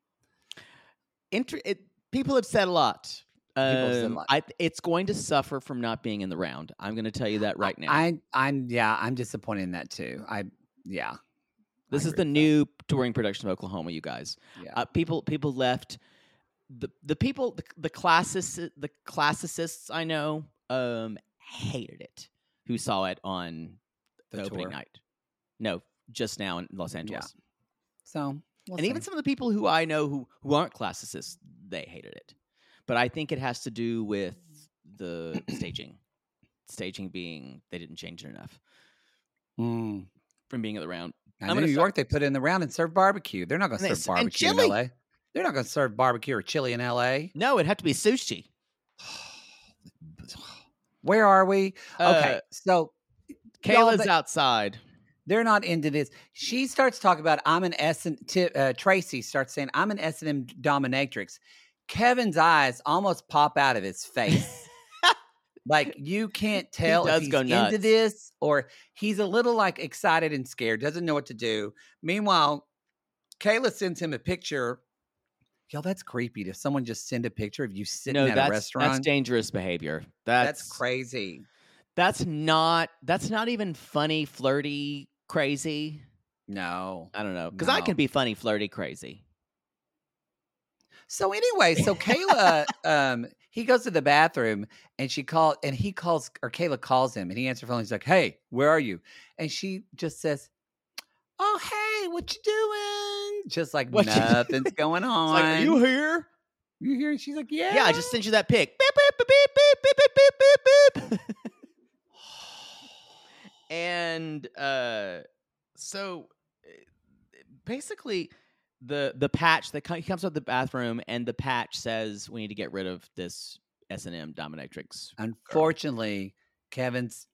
People have said a lot. People have said a lot. It's going to suffer from not being in the round. I'm going to tell you that right now. I'm disappointed in that too. This is the new touring production of Oklahoma, you guys. Yeah. People left. The classicists I know hated it. Who saw it on the opening tour. night? No, just now in Los Angeles. Yeah. So, we'll And even see. some of the people who I know who aren't classicists, they hated it. But I think it has to do with the staging. Staging being they didn't change it enough from being at the round. Now, in New York, they put it in the round and serve barbecue. They're not going to And serve and barbecue in chili. LA. They're not going to serve barbecue or chili in LA. No, it'd have to be sushi. Where are we? Okay, so y'all, Kayla's outside. they're not into this. She starts talking about Tracy starts saying, I'm an S&M dominatrix. Kevin's eyes almost pop out of his face. Like you can't tell does if he's go into nuts. this or he's a little like excited and scared, doesn't know what to do. Meanwhile, Kayla sends him a picture. Yo, that's creepy. To someone just send a picture of you sitting at a That's restaurant. dangerous behavior. That's crazy. That's not even funny, flirty, crazy. No. I don't know. Because I No. can be funny, flirty, crazy. So anyway, Kayla, he goes to the bathroom and Kayla calls him and he answers the phone. He's like, hey, where are you? And she just says, oh, hey, what you doing? Just like What you nothing's going on. It's like, are you here? You hear? She's like, yeah. Yeah, I just sent you that pic. Beep, beep, beep, beep, beep, beep, beep, beep, beep, beep. And so basically the patch he comes out of the bathroom and the patch says we need to get rid of this S&M dominatrix. Unfortunately, Kevin's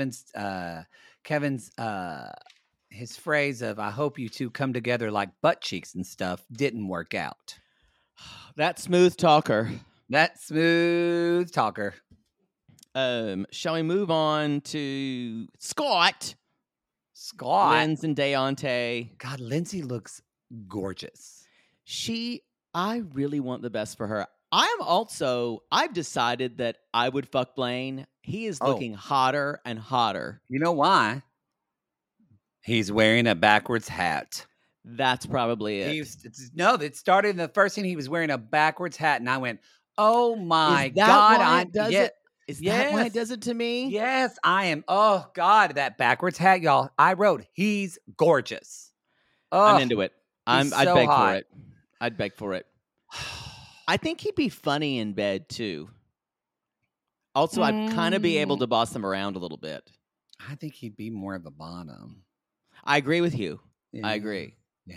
his phrase of I hope you two come together like butt cheeks and stuff didn't work out. That smooth talker. That smooth talker. Shall we move on to Scott? Linz and Deontay. God, Lindsay looks gorgeous. I really want the best for her. I've decided that I would fuck Blaine. He is looking hotter and hotter. You know why? He's wearing a backwards hat. That's probably it. It started in the first scene. He was wearing a backwards hat, and I went, "Oh my Is that God!" why it does it? Is that why Yes. it does it to me? Yes, I am. Oh God, that backwards hat, y'all. I wrote, he's gorgeous. Oh, I'm into it. I'd so beg hot. for it. I'd beg for it. I think he'd be funny in bed too. Also, I'd kind of be able to boss him around a little bit. I think he'd be more of a bottom. I agree with you. I Yeah, agree. Yeah.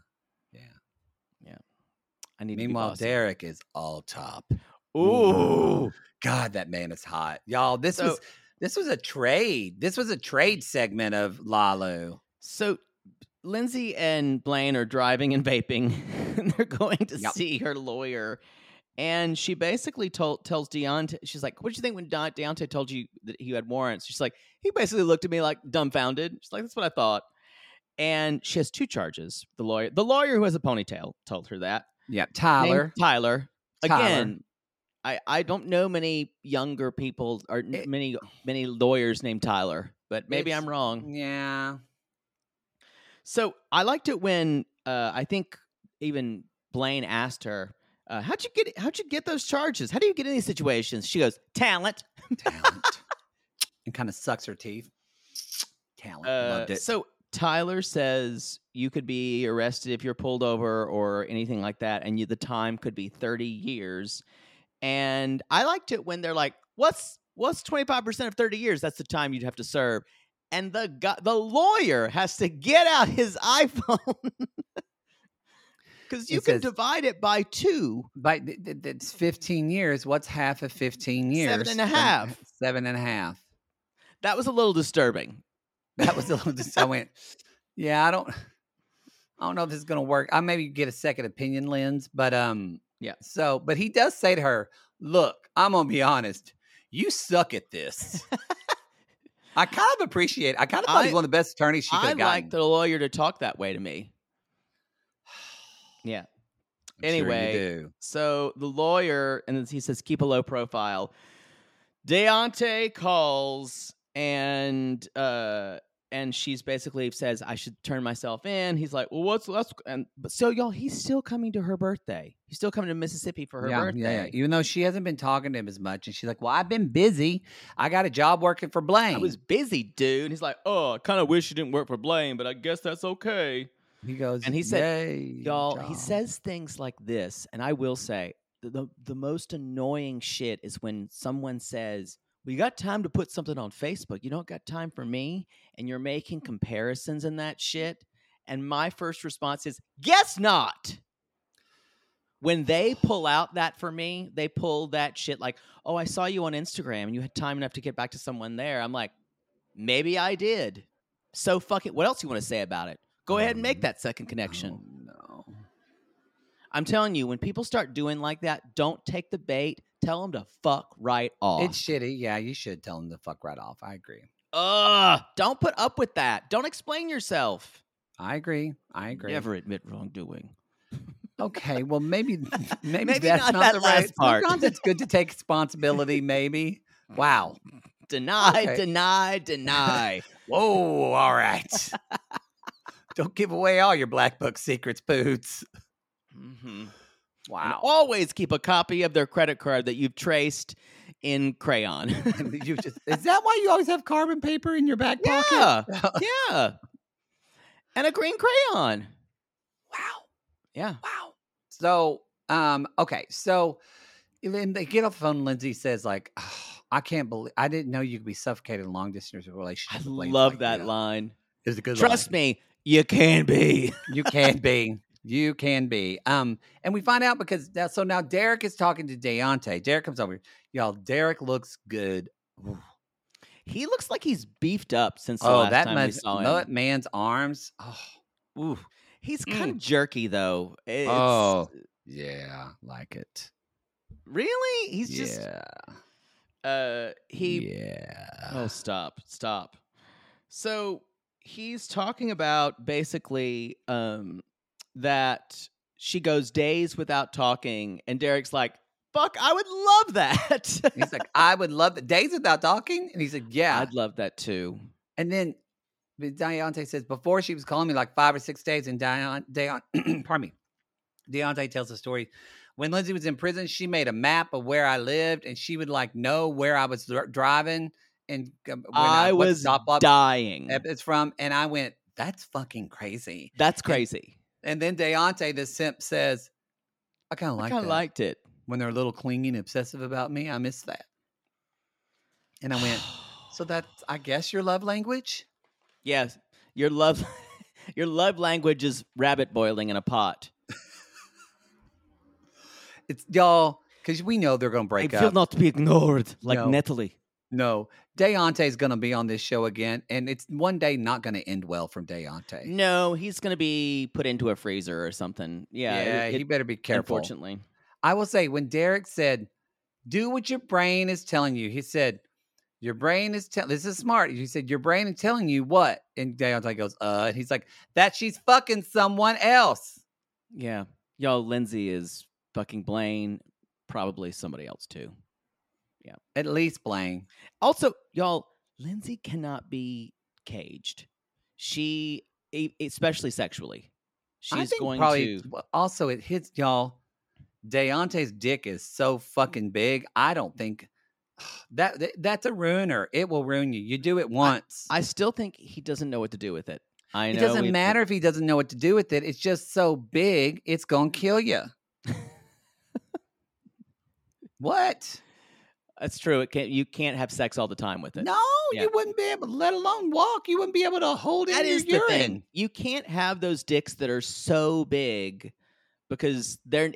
I need Meanwhile, to be bossy. Derek is all top. Ooh. God, that man is hot, y'all. This So- was a trade. This was a trade segment of Lalu. So Lindsay and Blaine are driving and vaping, and they're going to Yep. see her lawyer. And she basically tells Deontay, she's like, what did you think when Deontay told you that he had warrants? She's like, he basically looked at me like dumbfounded. She's like, that's what I thought. And she has two charges. The lawyer who has a ponytail told her that. Yeah, Named Tyler. Tyler. Tyler. Again, I don't know many younger people or many lawyers named Tyler, but maybe I'm wrong. Yeah. So I liked it when I think even Blaine asked her, "How'd you get those charges? How do you get in these situations?" She goes, "Talent." Talent. And kind of sucks her teeth. Talent. Loved it. So Tyler says you could be arrested if you're pulled over or anything like that, and the time could be 30 years. And I liked it when they're like, "What's What's 25% of 30 years? That's the time you'd have to serve. And the lawyer has to get out his iPhone because you can divide it by 2. It's 15 years. What's half of 15 years? 7.5. 7.5. That was a little disturbing. That was a little. I went, yeah, I don't know if this is gonna work. I maybe get a second opinion lens, but yeah. So, but he does say to her, "Look, I'm gonna be honest. You suck at this." I kind of appreciate. I kind of thought he's one of the best attorneys she could have gotten. I like the lawyer to talk that way to me. Yeah. Anyway, sure you do. So the lawyer, and then he says, "Keep a low profile." Deontay calls and she's basically says, "I should turn myself in." He's like, "Well, but so y'all, he's still coming to her birthday. He's still coming to Mississippi for her birthday. Yeah. Even though she hasn't been talking to him as much. And she's like, "Well, I've been busy. I got a job working for Blaine." I was busy, dude. He's like, "Oh, I kind of wish you didn't work for Blaine, but I guess that's okay." He goes, and he said, y'all, he says things like this. And I will say the most annoying shit is when someone says, "We got time to put something on Facebook. You don't got time for me?" And you're making comparisons and that shit. And my first response is, guess not. When they pull out that for me, they pull that shit like, "Oh, I saw you on Instagram and you had time enough to get back to someone there." I'm like, maybe I did. So fuck it. What else you want to say about it? Go ahead and make that second connection. No. I'm telling you, when people start doing like that, don't take the bait. Tell them to fuck right off. It's shitty. Yeah, you should tell them to fuck right off. I agree. Don't put up with that. Don't explain yourself. I agree. Never admit wrongdoing. Okay, well, maybe that's not not that the last right part. Sometimes it's good to take responsibility, maybe. Wow. Deny. Whoa, all right. Don't give away all your Black Book secrets, Poots. Mm-hmm. Wow. And always keep a copy of their credit card that you've traced in crayon. Is that why you always have carbon paper in your back pocket? Yeah. And a green crayon. Wow. Yeah. Wow. So, okay. So they get off the phone. Lindsay says, like, oh, I can't believe I didn't know you could be suffocated in long distance relationship. I love that line. It's a good Trust me, you can be. You can be. You can be. And we find out because now Derek is talking to Deontay. Derek comes over. Y'all, Derek looks good. Ooh. He looks like he's beefed up since the last time we saw him. That man's arms. Oh, ooh. He's kind of jerky though. Yeah, like it. Really? He's just Oh, stop. So he's talking about basically that she goes days without talking, and Derek's like, "Fuck, I would love that." He's like, "I would love that. Days without talking?" And he's like, "Yeah. I'd love that too." And then Deontay says, before she was calling me like 5 or 6 days, and Deontay tells the story. When Lindsay was in prison, she made a map of where I lived, and she would like know where I was driving. And I was dying. It's from, and I went, "That's fucking crazy. That's crazy." And then Deontay, the simp, says, I kind of liked it. When they're a little clingy and obsessive about me, I miss that. And I went, so that's, I guess, your love language? Yes. Your love language is rabbit boiling in a pot. It's y'all, because we know they're going to break up. I feel not to be ignored like Natalie. No. Deontay's going to be on this show again, and it's one day not going to end well from Deontay. No, he's going to be put into a freezer or something. Yeah, you better be careful. Unfortunately. I will say, when Derek said, "Do what your brain is telling you," he said, "Your brain is telling," this is smart. He said, "Your brain is telling you what?" And Deontay goes, and he's like, "That she's fucking someone else." Yeah. Y'all, Lindsay is fucking Blaine, probably somebody else too. Yeah. At least Blaine. Also, y'all, Lindsay cannot be caged. She, especially sexually, she's going to. Also, it hits y'all. Deontay's dick is so fucking big. I don't think that's a ruiner. It will ruin you. You do it once. I still think he doesn't know what to do with it. I know it doesn't matter if he doesn't know what to do with it. It's just so big. It's gonna kill you. What? That's true. You can't have sex all the time with it. No, Yeah. you wouldn't be able, let alone walk. You wouldn't be able to hold in That your is the urine. thing. You can't have those dicks that are so big because they're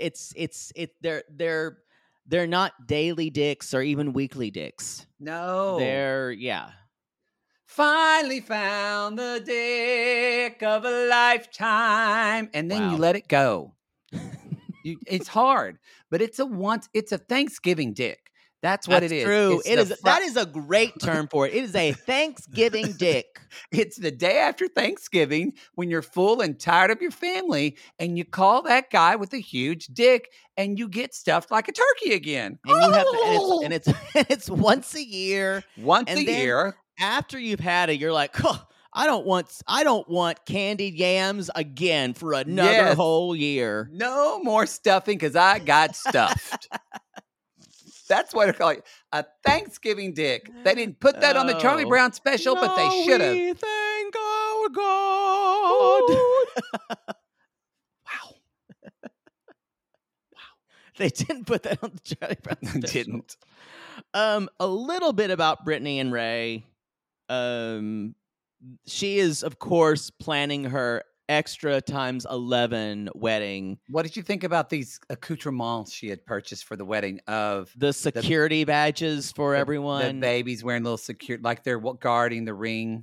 not daily dicks or even weekly dicks. No. They're Finally found the dick of a lifetime. And then you Wow. let it go. It's hard, but it's a Thanksgiving dick. That's what it is. True. It's That is a great term for it. It is a Thanksgiving dick. It's the day after Thanksgiving when you're full and tired of your family, and you call that guy with a huge dick, and you get stuffed like a turkey again. And you have and it's once a year. Once And a then year. After you've had it, you're like, I don't want candied yams again for another whole year. No more stuffing because I got stuffed. That's what I call it. A Thanksgiving dick. They didn't put that on the Charlie Brown special, but they should have. We thank our God. Wow. They didn't put that on the Charlie Brown special. Didn't. A little bit about Brittany and Ray. She is, of course, planning her extra times 11 wedding. What did you think about these accoutrements she had purchased for the wedding of The security badges for everyone. The babies wearing little like they're guarding the ring.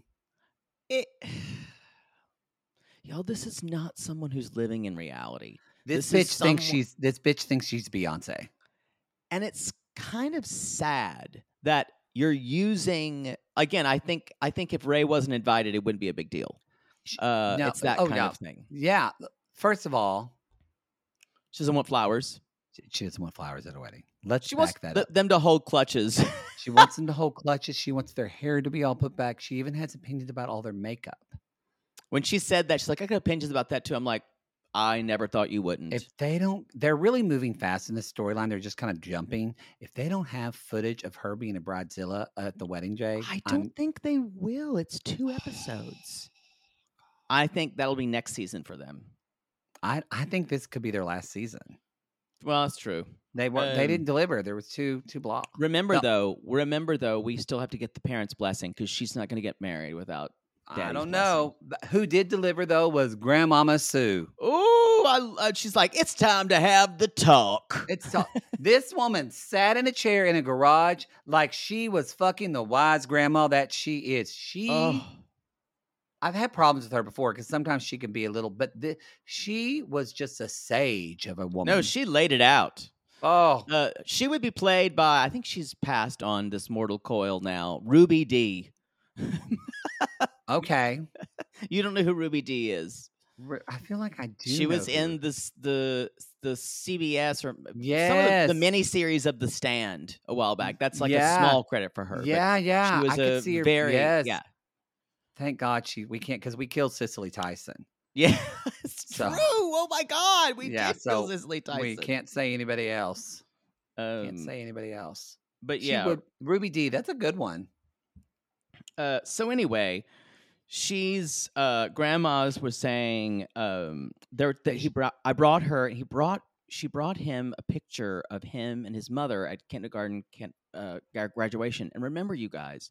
Y'all, this is not someone who's living in reality. This is bitch thinks she's Beyonce. And it's kind of sad that you're using, again, I think if Ray wasn't invited, it wouldn't be a big deal. It's that kind of thing. Yeah. First of all, she doesn't want flowers. She doesn't want flowers at a wedding. Let's She back wants that up. them to hold clutches. She wants them to hold clutches. She wants their hair to be all put back. She even has opinions about all their makeup. When she said that, she's like, I got opinions about that too. I'm like, I never thought you wouldn't. If they don't, they're really moving fast in this storyline. They're just kind of jumping. If they don't have footage of her being a bridezilla at the wedding, Jay, I don't think they will. It's 2 episodes. I think that'll be next season for them. I think this could be their last season. Well, that's true. They didn't deliver. There was two blah. Remember though, we still have to get the parents' blessing because she's not going to get married without Daddy's I don't blessing. know. Who did deliver though was Grandmama Sue. Oh, she's like, it's time to have the talk. This woman sat in a chair in a garage like she was fucking the wise grandma that she is. I've had problems with her before because sometimes she can be a little, but she was just a sage of a woman. No, she laid it out. Oh, she would be played by, I think she's passed on this mortal coil now, Ruby Dee. okay. You don't know who Ruby Dee is? I feel like I do. She was in the CBS or yes. some of the miniseries of The Stand a while back. That's like a small credit for her. Yeah. She was I could see her. Very, yes. Thank God we can't because we killed Cicely Tyson. Yeah, it's true. Oh my God, we did kill Cicely Tyson. We can't say anybody else. Can't say anybody else. But Ruby Dee, that's a good one. So anyway, she's grandmas were saying she brought him a picture of him and his mother at kindergarten graduation. And remember, you guys,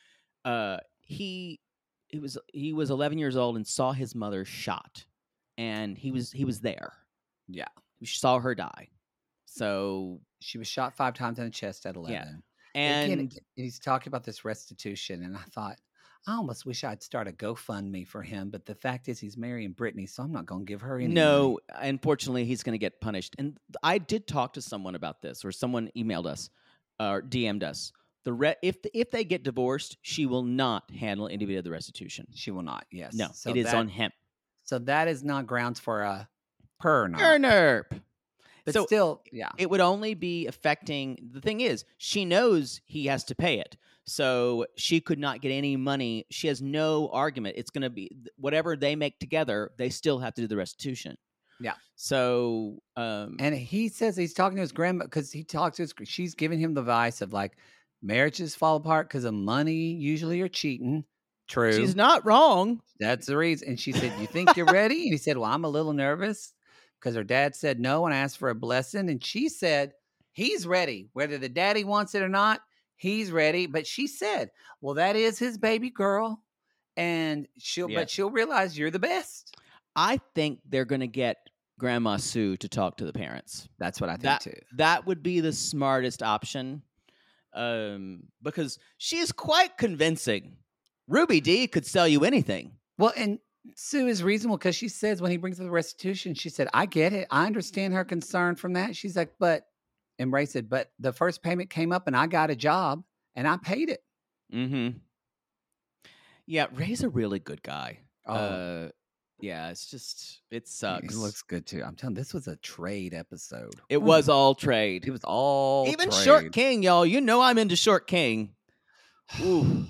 he was 11 years old and saw his mother shot, and he was there. Yeah, he saw her die. So she was shot 5 times in the chest at 11. Yeah. And again, he's talking about this restitution, and I thought, I almost wish I'd start a GoFundMe for him, but the fact is he's marrying Brittany, so I'm not going to give her any money. Unfortunately, he's going to get punished. And I did talk to someone about this, or someone emailed us or DM'd us. If they get divorced, she will not handle any bit of the restitution. She will not, yes. No, it is on him. So that is not grounds for a pernerp. Pernerp. But so still, yeah. It would only be affecting, the thing is, she knows he has to pay it. So she could not get any money. She has no argument. It's going to be whatever they make together, they still have to do the restitution. Yeah. So, and he says he's talking to his grandma because she's giving him the advice of like, marriages fall apart because of money, usually, or cheating. True. She's not wrong. That's the reason. And she said, you think you're ready? And he said, well, I'm a little nervous because her dad said no and asked for a blessing. And she said, He's ready. Whether the daddy wants it or not, he's ready. But she said, well, that is his baby girl. And she'll realize you're the best. I think they're going to get Grandma Sue to talk to the parents. That's what I think too. That would be the smartest option, because she is quite convincing. Ruby Dee could sell you anything. Well, and Sue is reasonable because she says when he brings up the restitution, she said, I get it. I understand her concern from that. She's like, and Ray said, but the first payment came up and I got a job and I paid it. Mm-hmm. Yeah, Ray's a really good guy. Oh. Yeah, it sucks. He looks good too. I'm telling you, this was a trade episode. It was all trade. It was all even trade. Short King, y'all. You know I'm into Short King. Ooh.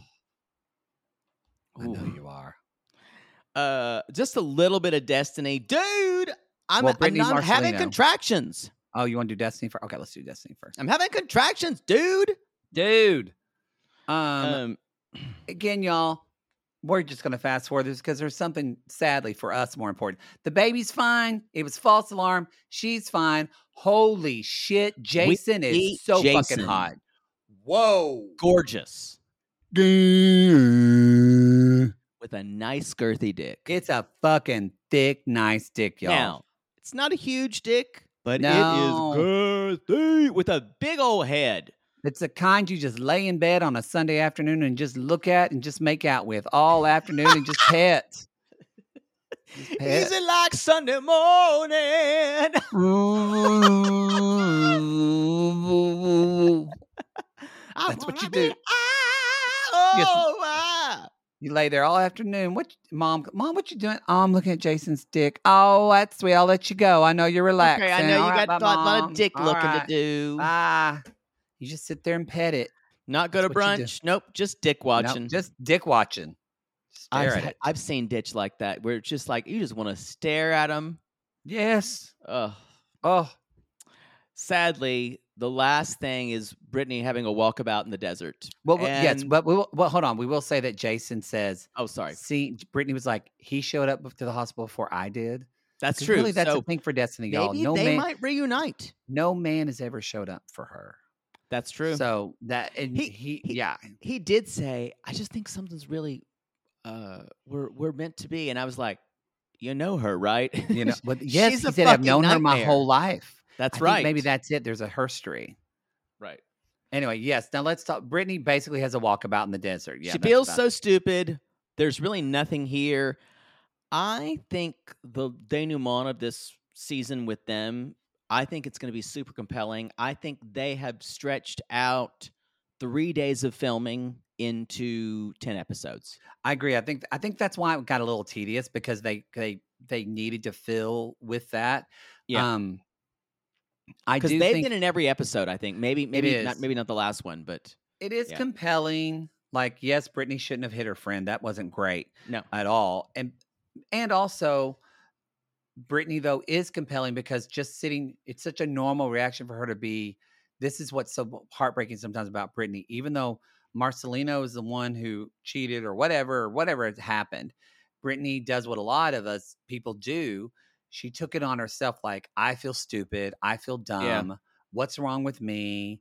I know you are. Just a little bit of Destiny, dude. I'm Brittany having Marcelino. Contractions. Oh, you want to do Destiny first? Okay, let's do Destiny first. I'm having contractions, dude. Again, y'all, we're just going to fast forward this because there's something, sadly, for us more important. The baby's fine. It was false alarm. She's fine. Holy shit. Jason is so fucking hot. Whoa. Gorgeous. With a nice girthy dick. It's a fucking thick, nice dick, y'all. Now, it's not a huge dick, but No. it is girthy with a big old head. It's the kind you just lay in bed on a Sunday afternoon and just look at and just make out with all afternoon and just pet. Is it like Sunday morning? That's what you do. Oh, You lay there all afternoon. Mom, what you doing? Oh, I'm looking at Jason's dick. Oh, that's sweet. I'll let you go. I know you're relaxing. okay, I know All you right, got a bye, lot Mom. of dick All looking right. to do. You just sit there and pet it. Not go to That's what you brunch. Nope, just dick watching. No, just dick watching. Stare at it. I've seen ditch like that where it's just like you just want to stare at them. Yes. Ugh. Oh, Sadly, the last thing is Brittany having a walkabout in the desert. well, yes, And- but hold on. We will say that Jason says, Oh, sorry. see, Brittany was like, he showed up to the hospital before I did. That's 'Cause true. Really, that's so a thing for Destiny, y'all. maybe No they man, might reunite. no man has ever showed up for her. That's true. So that and He- yeah, He did say, "I just think something's really, we're meant to be," and I was like, "You know her, right?" you know. But yes, She's he a said I've fucking known her my nightmare." whole life. That's I think right. maybe that's it. There's a herstory. right. Anyway, yes. Now let's talk. Brittany basically has a walkabout in the desert. Yeah, she that's feels about so it. stupid. There's really nothing here. I think the denouement of this season with them, I think it's going to be super compelling. I think they have stretched out 3 days of filming into 10 episodes. I agree. I think that's why it got a little tedious because they needed to fill with that. Yeah. I Because do they've think been in every episode, I think. Maybe is. not the last one, but it is yeah. compelling. Like, yes, Brittany shouldn't have hit her friend. That wasn't great no. at all. And also, Brittany though is compelling because just sitting, it's such a normal reaction for her to be. This is what's so heartbreaking sometimes about Brittany, even though Marcelino is the one who cheated or whatever has happened. Brittany does what a lot of us people do. She took it on herself. Like, I feel stupid. I feel dumb. Yeah. What's wrong with me?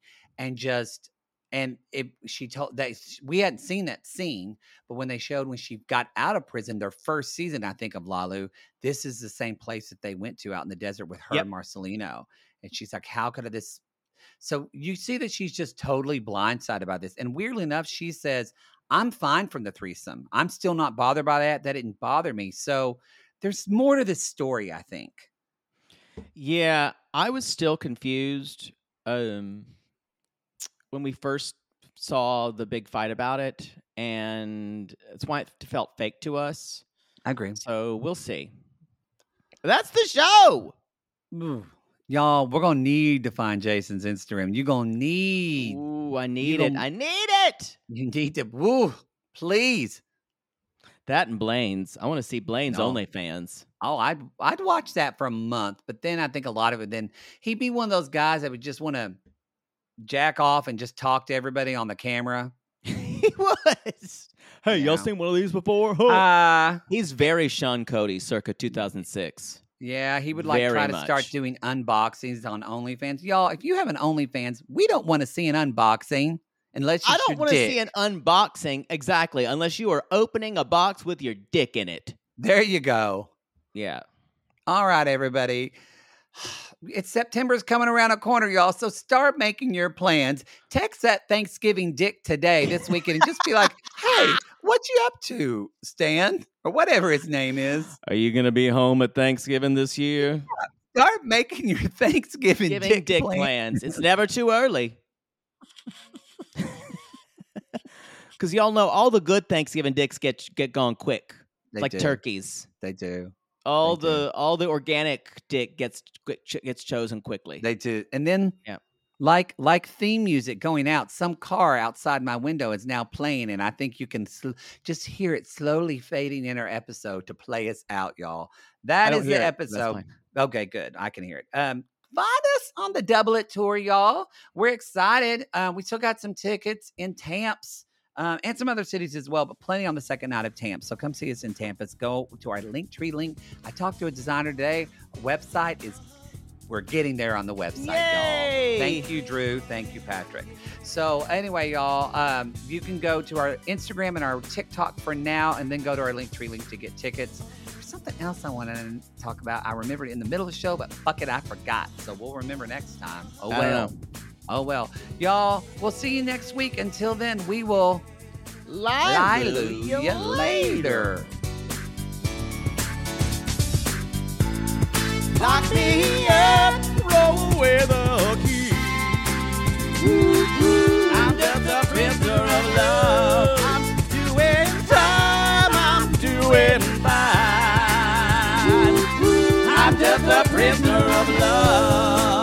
She told that we hadn't seen that scene, but when they showed when she got out of prison, their first season, I think, of Lalu, this is the same place that they went to out in the desert with her Yep. and Marcelino. And she's like, how could this? So you see that she's just totally blindsided by this. And weirdly enough, she says, I'm fine from the threesome. I'm still not bothered by that. That didn't bother me. So there's more to this story, I think. Yeah, I was still confused when we first saw the big fight about it, and that's why it felt fake to us. I agree. So we'll see. That's the show. Y'all, we're going to need to find Jason's Instagram. You're going to need. Ooh, I need You it. gon- I need it. You need to. Woo, please. That and Blaine's. I want to see Blaine's No. OnlyFans. Oh, I'd watch that for a month, but then I think a lot of it. Then he'd be one of those guys that would just want to jack off and just talk to everybody on the camera. He was. Hey, Yeah. y'all seen one of these before? He's very Sean Cody, circa 2006. Yeah, he would like Very try to start much. doing unboxings on OnlyFans. Y'all, if you have an OnlyFans, we don't want to see an unboxing unless I it's don't your want to dick. see an unboxing exactly unless you are opening a box with your dick in it. There you go. Yeah. All right, everybody. It's September's coming around a corner, y'all. So start making your plans. Text that Thanksgiving dick today, this weekend, and just be like, hey, what you up to, Stan? Or whatever his name is. Are you going to be home at Thanksgiving this year? Start making your Thanksgiving Giving dick plans. plans. It's never too early. Because y'all know all the good Thanksgiving dicks get gone quick. They Like do. turkeys. They do. All They do. the organic dick gets chosen quickly. They do. And then, Yeah. like theme music going out, some car outside my window is now playing, and I think you can just hear it slowly fading in our episode to play us out, y'all. I That don't is hear the it, but that's episode. fine. Okay, good. I can hear it. Find us on the Double It Tour, y'all. We're excited. We still got some tickets in Tampa. And some other cities as well, but plenty on the second night of Tampa. So come see us in Tampa. Go to our Linktree link. I talked to a designer today. Website is, we're getting there on the website, Yay! y'all. Thank you, Drew. Thank you, Patrick. So anyway, y'all, you can go to our Instagram and our TikTok for now, and then go to our Linktree link to get tickets. There's something else I wanted to talk about. I remembered it in the middle of the show, but fuck it, I forgot. So we'll remember next time. Oh, I don't well. know. Oh, well. Y'all, we'll see you next week. Until then, we will Hallelujah later. Lock me up, roll away the key. I'm just a prisoner of love. I'm doing time, I'm doing fine. I'm just a prisoner of love.